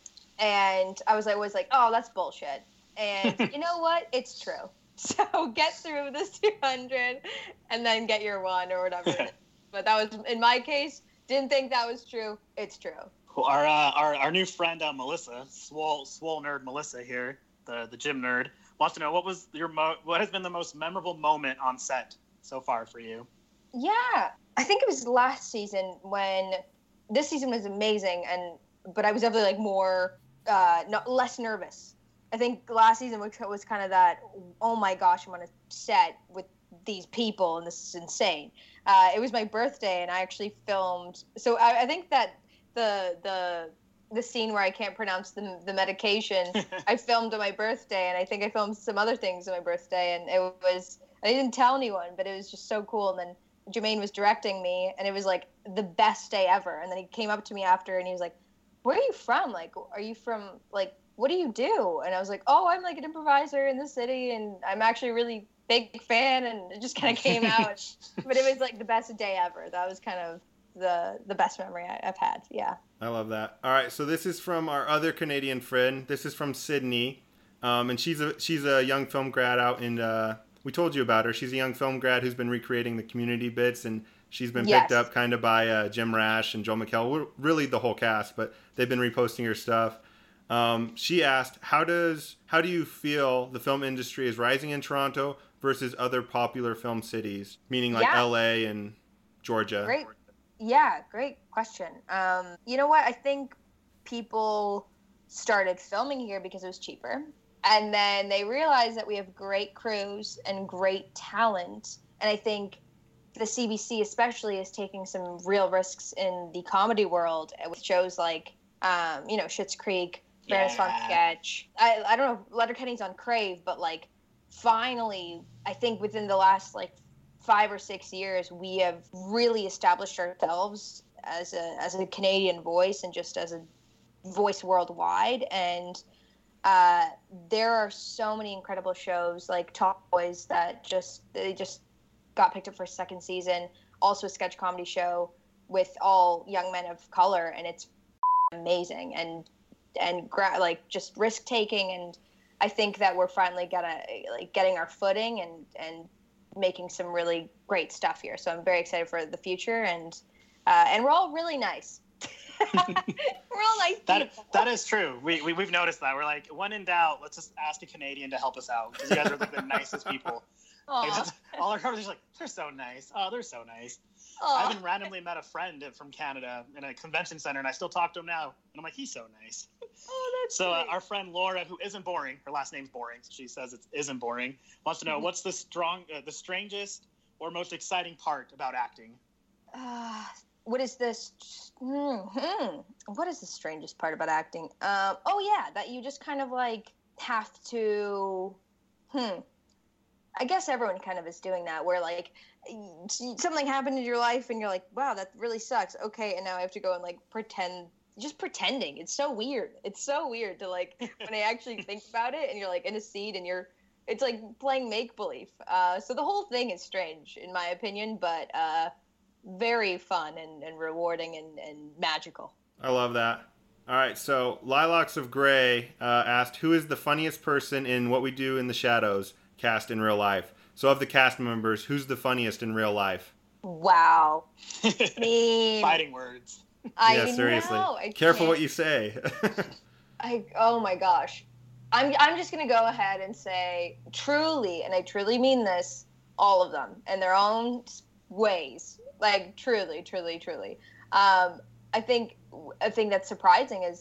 and I was always like, oh, that's bullshit. And you know what? It's true. So get through this two hundred and then get your one or whatever. But that was, in my case, didn't think that was true. It's true. Well, our, uh, our our new friend uh, Melissa, swole swole nerd Melissa here, the the gym nerd, wants to know what was your mo- what has been the most memorable moment on set so far for you? Yeah, I think it was last season when this season was amazing, and but I was definitely like more uh, not less nervous. I think last season was, was kind of that, oh my gosh, I'm on a set with these people and this is insane. Uh, it was my birthday and I actually filmed. So I, I think that the the the scene where I can't pronounce the the medication, I filmed on my birthday, and I think I filmed some other things on my birthday, and it was, I didn't tell anyone, but it was just so cool. And then Jermaine was directing me, and it was like the best day ever. And then he came up to me after and he was like, where are you from? Like, are you from, like, what do you do? And I was like, oh, I'm like an improviser in the city, and I'm actually a really big fan, and it just kind of came out. But it was like the best day ever. That was kind of the the best memory I, I've had. Yeah. I love that. All right, so this is from our other Canadian friend. This is from Sydney, um, and she's a she's a young film grad out in. Uh, we told you about her. She's a young film grad who's been recreating the Community bits, and she's been Yes. picked up kind of by uh, Jim Rash and Joel McHale, really the whole cast, but they've been reposting her stuff. Um, she asked, "How does how do you feel the film industry is rising in Toronto versus other popular film cities, meaning like Yeah. L A and Georgia?" Great. Yeah, great question. Um, you know what? I think people started filming here because it was cheaper. And then they realized that we have great crews and great talent. And I think the C B C especially is taking some real risks in the comedy world with shows like, um, you know, Schitt's Creek, Fairness Yeah. on Sketch. I, I don't know if Letterkenny's on Crave, but like finally, I think within the last like five or six years, we have really established ourselves as a as a Canadian voice and just as a voice worldwide. And uh, there are so many incredible shows like Top Boys that just they just got picked up for a second season. Also a sketch comedy show with all young men of color, and it's amazing and and gra- like just risk taking. And I think that we're finally gonna like getting our footing and and making some really great stuff here. So I'm very excited for the future, and uh, and we're all really nice. We're all nice That people. that is true. We, we we've noticed that. We're like, when in doubt, let's just ask a Canadian to help us out, because you guys are like the nicest people. Like, Aw. just, all our conversations are like, they're so nice. Oh, they're so nice. Aw. I even randomly met a friend from Canada in a convention center, and I still talk to him now. And I'm like, he's so nice. Oh, that's So uh, great. our friend Laura, who isn't boring, her last name's boring, so she says it isn't boring, wants to Mm-hmm. know what's the strong, uh, the strangest or most exciting part about acting? Uh, what is this? hmm What is the strangest part about acting? Um, oh yeah, that you just kind of like have to. Hmm. I guess everyone kind of is doing that, where like something happened in your life and you're like, wow, that really sucks. Okay, and now I have to go and like pretend. Just pretending. It's so weird. It's so weird to like when I actually think about it, and you're like in a seat and you're. It's like playing make believe. Uh, so the whole thing is strange, in my opinion, but. Uh, very fun and, and rewarding and, and magical. I love that. All right, so Lilacs of Gray uh, asked, who is the funniest person in What We Do in the Shadows cast in real life? So of the cast members, who's the funniest in real life? Wow. mean, Fighting words. I yeah, seriously. know. I Careful can't- what you say. I, oh my gosh. I'm, I'm just going to go ahead and say truly, and I truly mean this, all of them in their own ways. Like truly, truly, truly. Um, I think a thing that's surprising is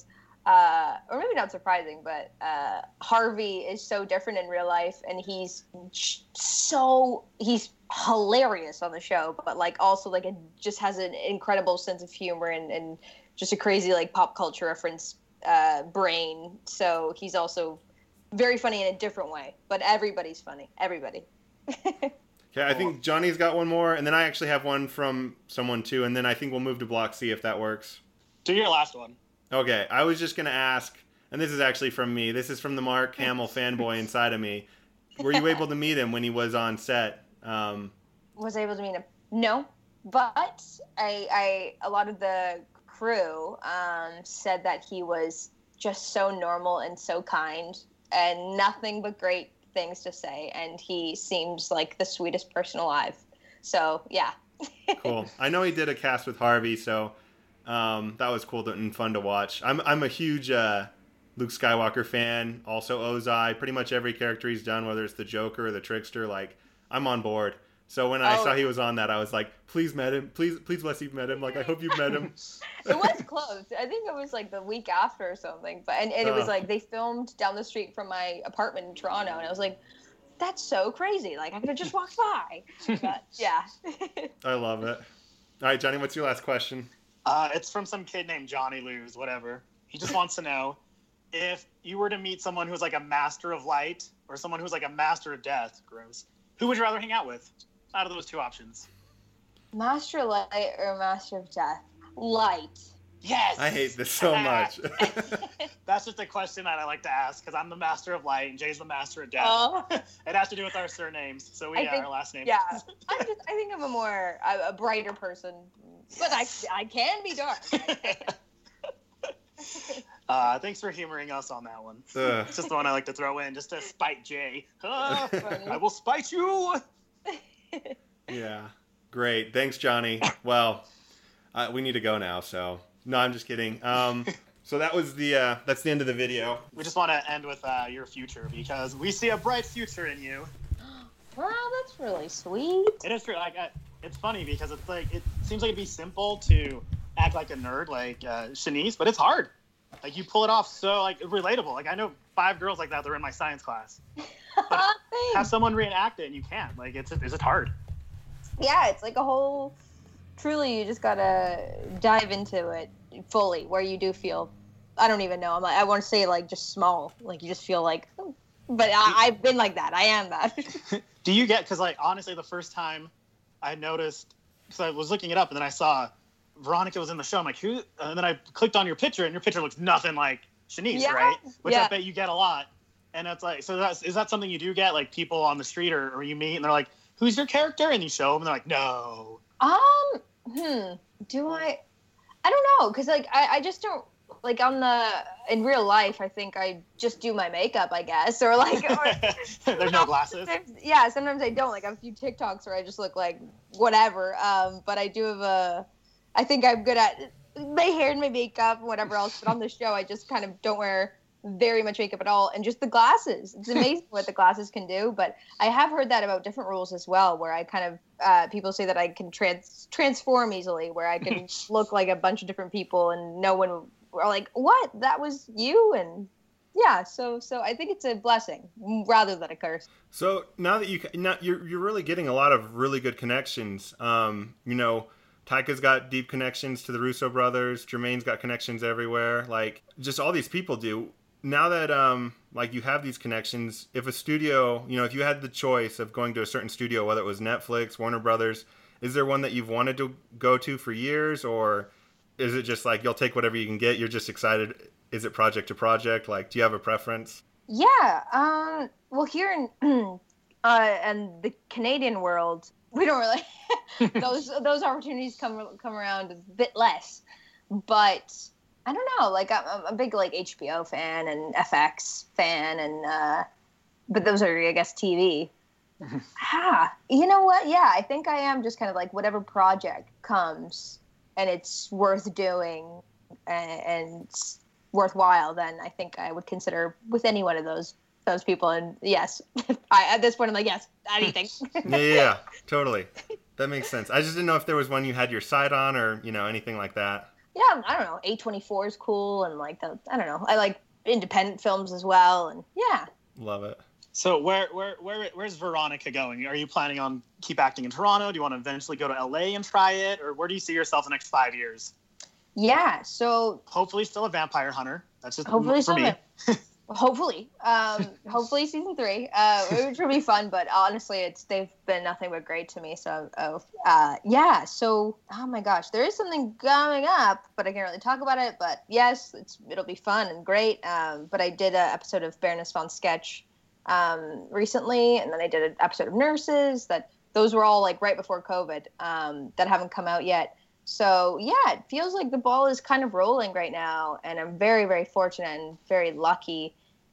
uh, or maybe not surprising, but uh, Harvey is so different in real life, and he's so he's hilarious on the show, but like also like it just has an incredible sense of humor and, and just a crazy like pop culture reference uh, brain. So he's also very funny in a different way, but everybody's funny. Everybody. Okay, I think Johnny's got one more, and then I actually have one from someone too, and then I think we'll move to Block C if that works. Do your last one. Okay, I was just going to ask, and this is actually from me. This is from the Mark Hamill fanboy inside of me. Were you able to meet him when he was on set? Um, was able to meet him? No, but I, I a lot of the crew um, said that he was just so normal and so kind and nothing but great things to say, and he seems like the sweetest person alive. So yeah. Cool. I know he did a cast with Harvey, so um, that was cool to, and fun to watch. I'm I'm a huge uh, Luke Skywalker fan. Also Ozai. Pretty much every character he's done, whether it's the Joker or the Trickster, like I'm on board. So when I oh. saw he was on that, I was like, please met him. Please, please bless you've met him. Like I hope you've met him. It was close. I think it was like the week after or something. But and, and it was Uh. like they filmed down the street from my apartment in Toronto, and I was like, that's so crazy. Like I could have just walked by. But yeah. I love it. All right, Johnny, what's your last question? Uh, it's from some kid named Johnny Lose, whatever. He just wants to know if you were to meet someone who's like a master of light or someone who's like a master of death, gross, who would you rather hang out with out of those two options? Master of Light or Master of Death? Light. Yes! I hate this so much. That's just a question that I like to ask because I'm the master of light and Jay's the master of death. Oh. It has to do with our surnames, so we I got think- our last name. Yeah. I'm just, I think I'm a more, a, a brighter person. But I, I can be dark. I can. Uh, thanks for humoring us on that one. Ugh. It's just the one I like to throw in just to spite Jay. Ah, Funny. I will spite you! Yeah. Great. Thanks, Johnny. Well, uh, we need to go now, so. No, I'm just kidding. Um, so that was the, uh, that's the end of the video. We just want to end with uh, your future because we see a bright future in you. Wow, that's really sweet. It is true. Like, I, it's funny because it's like, it seems like it'd be simple to act like a nerd like uh, Shanice, but it's hard. Like, you pull it off so, like, relatable. Like, I know five girls like that that are in my science class. But have someone reenact it and you can't. Like, it's, it's just hard. Yeah, it's like a whole, truly, you just gotta dive into it fully, where you do feel, I don't even know, I'm like, I want to say, like, just small. Like, you just feel like, oh. But I, I've been like that. I am that. Do you get, because, like, honestly, the first time I noticed, because I was looking it up and then I saw Veronica was in the show. I'm like, who? And then I clicked on your picture, and your picture looks nothing like Shanice, Yeah. right? Which Yeah. I bet you get a lot. And it's like, so that's, is that something you do get? Like, people on the street or, or you meet, and they're like, who's your character? And you show them, and they're like, no. Um, hmm, do I, I don't know, because, like, I, I just don't, like, on the, in real life, I think I just do my makeup, I guess, or, like, or, There's no glasses. Sometimes, yeah, sometimes I don't. Like, I have a few TikToks where I just look like whatever. Um, but I do have a. I think I'm good at my hair and my makeup and whatever else. But on the show, I just kind of don't wear very much makeup at all, and just the glasses. It's amazing what the glasses can do. But I have heard that about different roles as well, where I kind of uh, people say that I can trans transform easily, where I can look like a bunch of different people, and no one are like, "What? That was you?" And yeah, so so I think it's a blessing rather than a curse. So now that you, now you're, you're really getting a lot of really good connections. Um, you know, Taika's got deep connections to the Russo brothers. Jermaine's got connections everywhere. Like, just all these people do. Now that, um, like, you have these connections, if a studio, you know, if you had the choice of going to a certain studio, whether it was Netflix, Warner Brothers, is there one that you've wanted to go to for years? Or is it just like, you'll take whatever you can get, you're just excited? Is it project to project? Like, do you have a preference? Yeah. Um, well, here in uh, and the Canadian world, we don't really those those opportunities come come around a bit less. But I don't know. Like, I'm, I'm a big like H B O fan and F X fan, and uh, but those are, I guess, T V. ah, you know what? Yeah, I think I am just kind of like whatever project comes and it's worth doing and. and worthwhile, then I think I would consider with any one of those those people. And yes, I, at this point I'm like, yes, anything. yeah, yeah, totally. That makes sense. I just didn't know if there was one you had your sight on, or, you know, anything like that. yeah, I don't know, A twenty-four is cool, and like the I don't know, I like independent films as well, and yeah. Love it. So where where where where's Veronica going? Are you planning on keep acting in Toronto? Do you want to eventually go to L A and try it, or where do you see yourself in the next five years? Yeah, so hopefully still a vampire hunter. That's just hopefully for me. Hopefully, um, hopefully season three, uh, which will be fun. But honestly, it's they've been nothing but great to me. So, oh, uh, yeah. So, oh my gosh, there is something coming up, but I can't really talk about it. But yes, it's it'll be fun and great. Um, but I did an episode of Baroness von Sketch um, recently, and then I did an episode of Nurses. That those were all like right before COVID. Um, that haven't come out yet. So yeah, it feels like the ball is kind of rolling right now, and I'm very, very fortunate and very lucky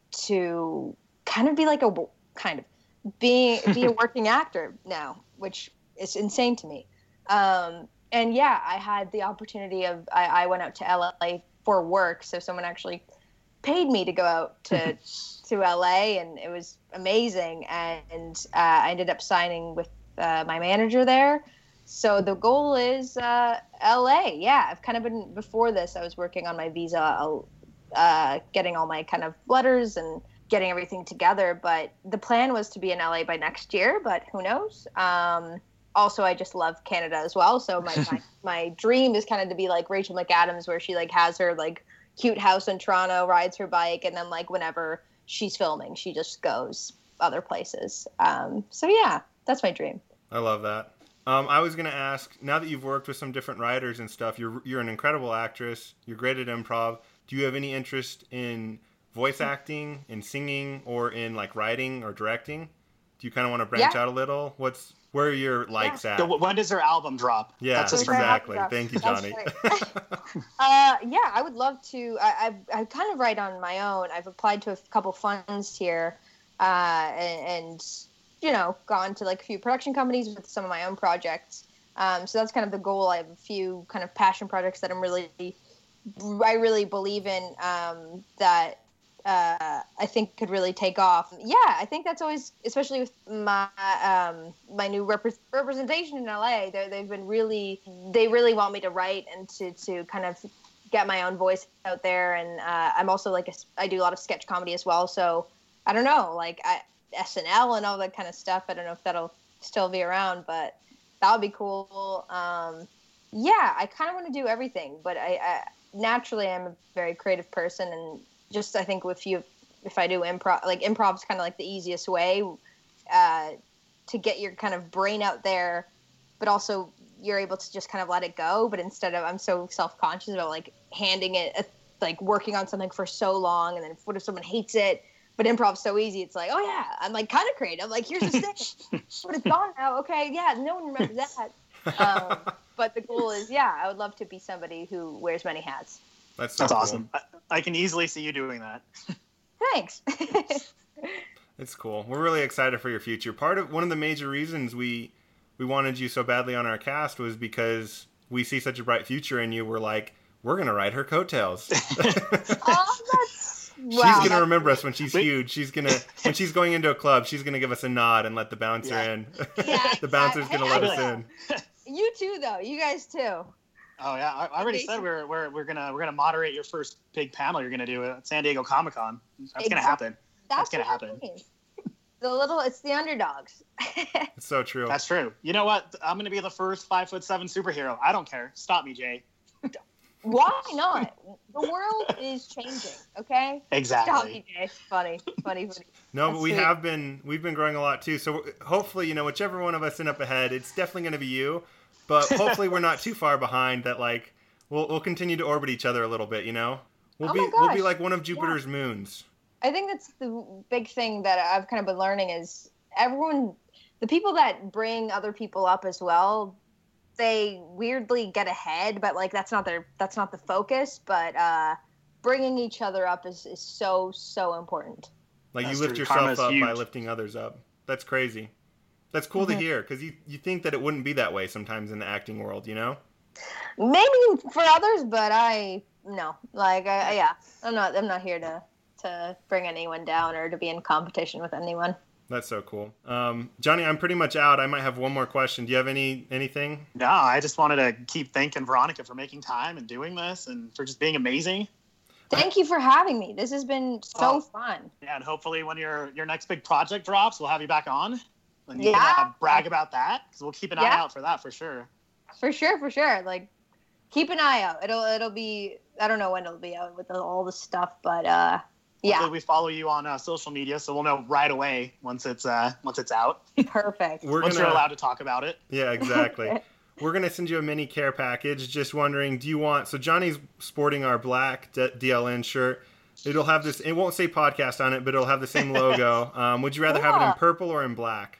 to kind of be like a kind of being be a working actor now, which is insane to me. Um, and yeah, I had the opportunity of I, I went out to L A for work, so someone actually paid me to go out to to L A, and it was amazing. And uh, I ended up signing with uh, my manager there. So the goal is uh, L A. Yeah, I've kind of been before this. I was working on my visa, uh, getting all my kind of letters and getting everything together. But the plan was to be in L A by next year. But who knows? Um, also, I just love Canada as well. So my, my my dream is kind of to be like Rachel McAdams, where she like has her like cute house in Toronto, rides her bike, and then like whenever she's filming, she just goes other places. Um, so yeah, that's my dream. I love that. Um, I was going to ask, now that you've worked with some different writers and stuff, you're you're an incredible actress, you're great at improv. Do you have any interest in voice acting, in singing, or in like writing or directing? Do you kind of want to branch Yeah. out a little? What's where are your likes Yeah. at? So when does her album drop? Yeah, That's his exactly. Drop. Thank you, That's Johnny. right. uh, yeah, I would love to. I, I, I kind of write on my own. I've applied to a couple funds here, uh, and, and you know, gone to like a few production companies with some of my own projects. Um, so that's kind of the goal. I have a few kind of passion projects that I'm really, I really believe in, um, that uh, I think could really take off. Yeah, I think that's always, especially with my um, my new rep- representation in L A. They they've been really, they really want me to write and to to kind of get my own voice out there. And uh, I'm also like a, I do a lot of sketch comedy as well. So I don't know, like I. S N L and all that kind of stuff. I don't know if that'll still be around, but that would be cool. Um, yeah, I kind of want to do everything, but I, I naturally I'm a very creative person, and just I think if you if I do improv, like improv's kind of like the easiest way uh, to get your kind of brain out there, but also you're able to just kind of let it go. But instead of I'm so self-conscious about like handing it, like working on something for so long, and then what if someone hates it? But improv's so easy. It's like, oh yeah, I'm like kind of creative. Like here's the thing, but it's gone now. Okay, yeah, no one remembers that. Um, but the goal is, yeah, I would love to be somebody who wears many hats. That's so That's cool. awesome. I, I can easily see you doing that. Thanks. It's cool. We're really excited for your future. Part of one of the major reasons we we wanted you so badly on our cast was because we see such a bright future in you. We're like, we're gonna ride her coattails. Oh, that's wow, she's gonna that's- remember us when she's huge. She's gonna when she's going into a club. She's gonna give us a nod and let the bouncer Yeah. in. Yeah, The bouncer's hey, gonna let I us will. in. You too, though. You guys too. Oh yeah, I, I already said we're we're we're gonna we're gonna moderate your first big panel you're gonna do at San Diego Comic Con. That's gonna Exactly. happen. That's, That's gonna what I happen. mean. The little, it's the underdogs. It's so true. That's true. You know what? I'm gonna be the first five foot seven superhero. I don't care. Stop me, Jay. Why not? The world is changing. Okay. Stop Exactly. me, Jay. Funny, funny, funny. No, but That's we sweet. have been we've been growing a lot too. So hopefully, you know, whichever one of us end up ahead, it's definitely going to be you. But hopefully, we're not too far behind. That like we'll we'll continue to orbit each other a little bit. You know, we'll Oh be my we'll be gosh. like one of Jupiter's moons. I think that's the big thing that I've kind of been learning is everyone, the people that bring other people up as well, they weirdly get ahead, but like that's not their that's not the focus. But uh, bringing each other up is, is so so important. Like That's you lift true. yourself Karma's up by huge. lifting others up. That's crazy. That's cool Mm-hmm. to hear because you you think that it wouldn't be that way sometimes in the acting world. You know. Maybe for others, but I no like I, I yeah I'm not I'm not here to to bring anyone down or to be in competition with anyone. That's so cool. Um, Johnny, I'm pretty much out. I might have one more question. Do you have any anything? No, I just wanted to keep thanking Veronica for making time and doing this and for just being amazing. Thank you for having me. This has been so Oh. fun. Yeah, and hopefully when your your next big project drops, we'll have you back on. And you Yeah. can uh, brag about that because we'll keep an eye Yeah. out for that for sure. For sure, for sure. Like, keep an eye out. It'll it'll be. I don't know when it'll be out with all the stuff, but uh, yeah, Hopefully we follow you on uh, social media, so we'll know right away once it's uh, once it's out. perfect. We're once gonna. you're allowed to talk about it. Yeah, exactly. We're gonna send you a mini care package. Just wondering, do you want? So Johnny's sporting our black D- DLN shirt. It'll have this. It won't say podcast on it, but it'll have the same logo. Um, would you rather have it in Yeah. purple or in black?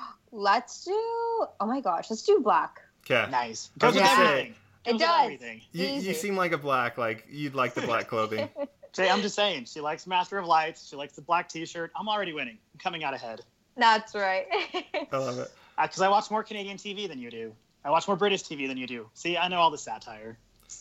Let's do. Oh my gosh, let's do black. Okay. Nice. I was Goes with gonna say, everything. It Goes with does. everything. You, you Easy. seem like a black. Like you'd like the black clothing. Jay, I'm just saying, she likes Master of Lights. She likes the black T-shirt. I'm already winning. I'm coming out ahead That's right. I love it. because I watch more Canadian T V than you do. I watch more British T V than you do. See, I know all the satire.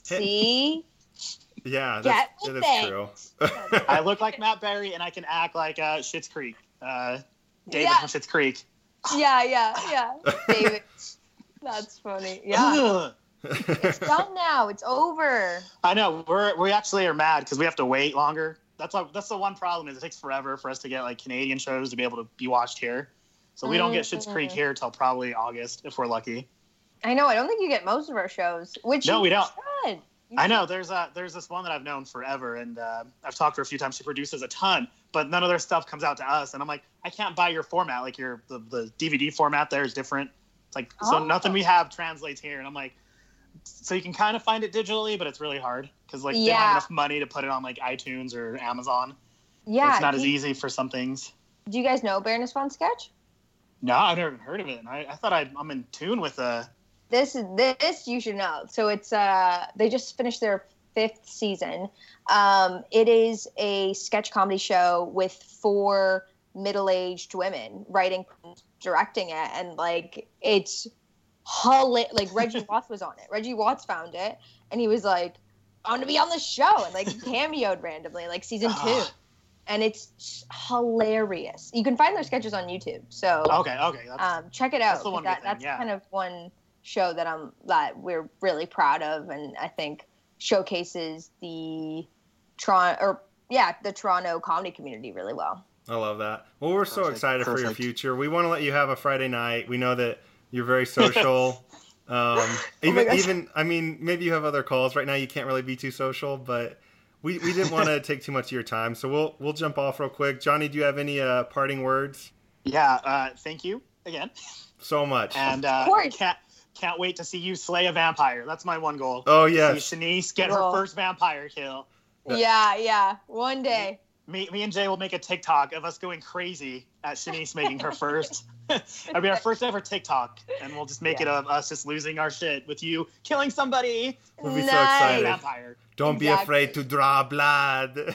See, Yeah, Get that's, with that's it. true. I look like Matt Berry, and I can act like uh, Schitt's Creek. Uh, David Yeah. from Schitt's Creek. yeah, yeah, yeah. David, that's funny. Yeah, Ugh. it's done now. It's over. I know. We're we actually are mad because we have to wait longer. That's why. That's the one problem is it takes forever for us to get like Canadian shows to be able to be watched here. So we don't get Schitt's Creek here till probably August if we're lucky. I know. I don't think you get most of our shows. Which No, you we don't. should. You I know there's a there's this one that I've known forever, and uh, I've talked to her a few times. She produces a ton, but none of their stuff comes out to us. And I'm like, I can't buy your format. Like your the, the D V D format there is different. It's like so Oh. nothing we have translates here. And I'm like, so you can kind of find it digitally, but it's really hard because like they don't Yeah. have enough money to put it on like iTunes or Amazon. So Yeah. it's not do, as you- easy for some things. do you guys know Baroness Von Sketch? No, I've never even heard of it. And I, I thought I, I'm in tune with uh This is this you should know. So it's uh they just finished their fifth season. Um, it is a sketch comedy show with four middle-aged women writing, directing it, and like it's hilarious. Like Reggie Watts was on it. Reggie Watts found it, and he was like, "I want to be on the show," and like cameoed randomly, like season two, and it's hilarious. You can find their sketches on YouTube. So Okay, okay. That's, um, check it out. that's the 'cause one that, good thing, that's yeah. kind of one show that I'm that we're really proud of, and I think showcases the Toronto or yeah the Toronto comedy community really well. I love that. Well, we're so Perfect, excited for your perfect. future. We want to let you have a Friday night. We know that you're very social. um, even, gosh. even, I mean, maybe you have other calls right now. You can't really be too social, but we, we didn't want to take too much of your time. So we'll, we'll jump off real quick. Johnny, do you have any uh, parting words? yeah. Uh, thank you again. So much. And uh, Of course. can't can't wait to see you slay a vampire. That's my one goal. Oh, See yes. Shanice get Cool. her first vampire kill. Yeah. Yeah, yeah. One day. Me, me and Jay will make a TikTok of us going crazy at Shanice making her first. It'll be our first ever TikTok, and we'll just make it of us just losing our shit with you killing somebody. We'll be so Nice. excited. Vampire. Don't be Exactly. afraid to draw blood.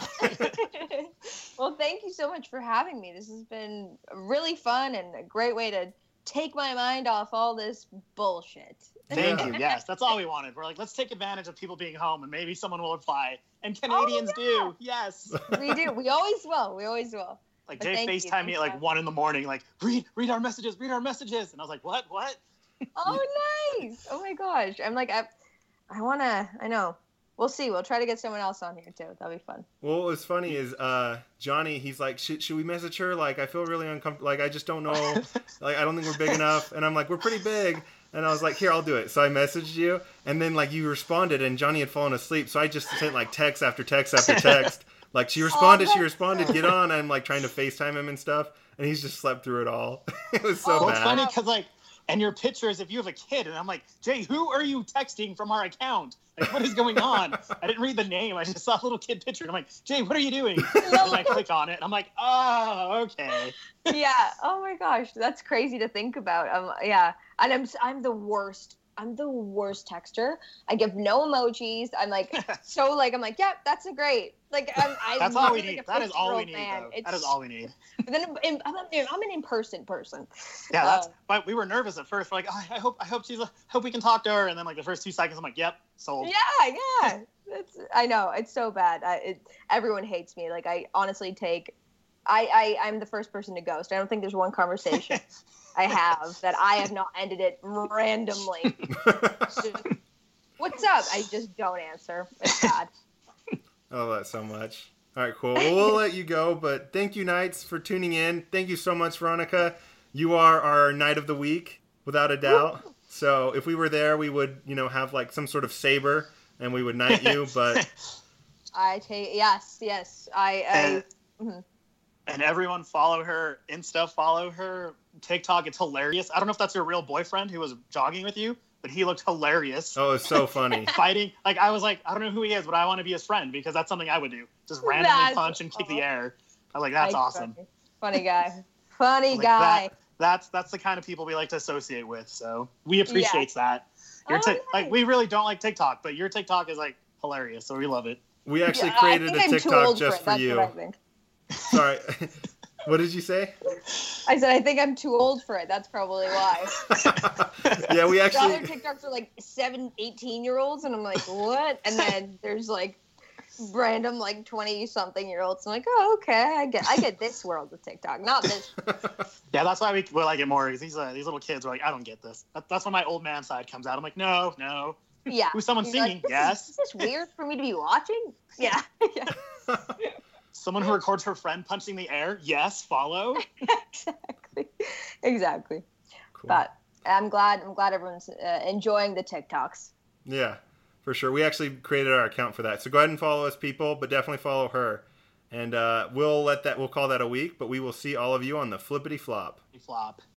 Well, thank you so much for having me. This has been really fun and a great way to take my mind off all this bullshit. Thank Yeah. you. Yes, that's all we wanted. We're like, let's take advantage of people being home, and maybe someone will reply. And Canadians yeah. do. Yes. We do. We always will. We always will. Like But Jay thank you. FaceTimed me at Thanks, like guys. one in the morning, like read read our messages, read our messages, and I was like, what, what? Oh, nice. Oh my gosh. I'm like, I, I want to, I know. We'll see. We'll try to get someone else on here too. That'll be fun. Well, what was funny is uh, Johnny, he's like, should, should we message her? Like, I feel really uncomfortable. Like, I just don't know. Like, I don't think we're big enough. And I'm like, we're pretty big. And I was like, here, I'll do it. So I messaged you. And then, like, you responded, and Johnny had fallen asleep. So I just sent, like, text after text after text. Like, she responded, Oh, she responded, get on. I'm, like, trying to FaceTime him and stuff. And he's just slept through it all. It was so Oh, Well, it's bad. funny because like, and your pictures, if you have a kid, and I'm like, Jay, who are you texting from our account? Like, what is going on? I didn't read the name. I just saw a little kid picture. And I'm like, Jay, what are you doing? And I click on it, and I'm like, oh, okay. Yeah. Oh my gosh. That's crazy to think about. Um, yeah. And I'm, I'm the worst. I'm the worst texter. I give no emojis. I'm like, so like, I'm like, yep, that's a great. Like, I'm, I That's all we like need. a That is all we fifty-year-old need. man. Though. It's, That is all we need. Then I'm, I'm, I'm, I'm an in-person person. Yeah, that's. Uh, But we were nervous at first. We're like, oh, I hope, I hope she's, I hope we can talk to her. And then like the first two seconds, I'm like, yep, sold. Yeah, yeah. It's, I know it's so bad. I, it, everyone hates me. Like I honestly take, I, I I'm the first person to ghost. I don't think there's one conversation I have that I have not ended it randomly. Just, what's up? I just don't answer. It's bad. I love that so much. All right, cool. Well, we'll let you go, but thank you, Knights, for tuning in. Thank you so much, Veronica. You are our Knight of the Week, without a doubt. So if we were there, we would, you know, have like some sort of saber, and we would knight you. But I take yes, yes. I. I And, mhm. and everyone follow her. Insta, follow her. TikTok, it's hilarious. I don't know if that's your real boyfriend who was jogging with you, but he looked hilarious. oh, it's so funny. Fighting. Like, I was like, I don't know who he is, but I want to be his friend because that's something I would do. Just randomly That's punch and kick the awesome. air. I was like, that's I- awesome. Funny, funny guy. Funny Like, guy. that- that's that's the kind of people we like to associate with. So we appreciate that. Your Oh, Tik- nice. like we really don't like TikTok, but your TikTok is like hilarious, so we love it. We actually Yeah, created I a think I'm too TikTok old just for, for, it. That's you. What I think. Sorry. What did you say? I said I think I'm too old for it. That's probably why. Yeah, we The actually. other TikToks are like seven, eighteen year olds, and I'm like, what? And then there's like random like twenty something year olds. I'm like, oh, okay, I get, I get this world of TikTok, not this. Yeah, that's why we, we like it more. Because these uh, these little kids are like, I don't get this. That, that's when my old man side comes out. I'm like, no, no. Yeah. Who's someone You're like, singing? this Yes. Is, is this weird for me to be watching? Yeah. yeah. Someone who records her friend punching the air? Yes. Follow. exactly. Exactly. Cool. But I'm glad. I'm glad everyone's uh, enjoying the TikToks. Yeah, for sure. We actually created our account for that. So go ahead and follow us, people, but definitely follow her. And uh, we'll let that. We'll call that a week, but we will see all of you on the flippity flop. Flop.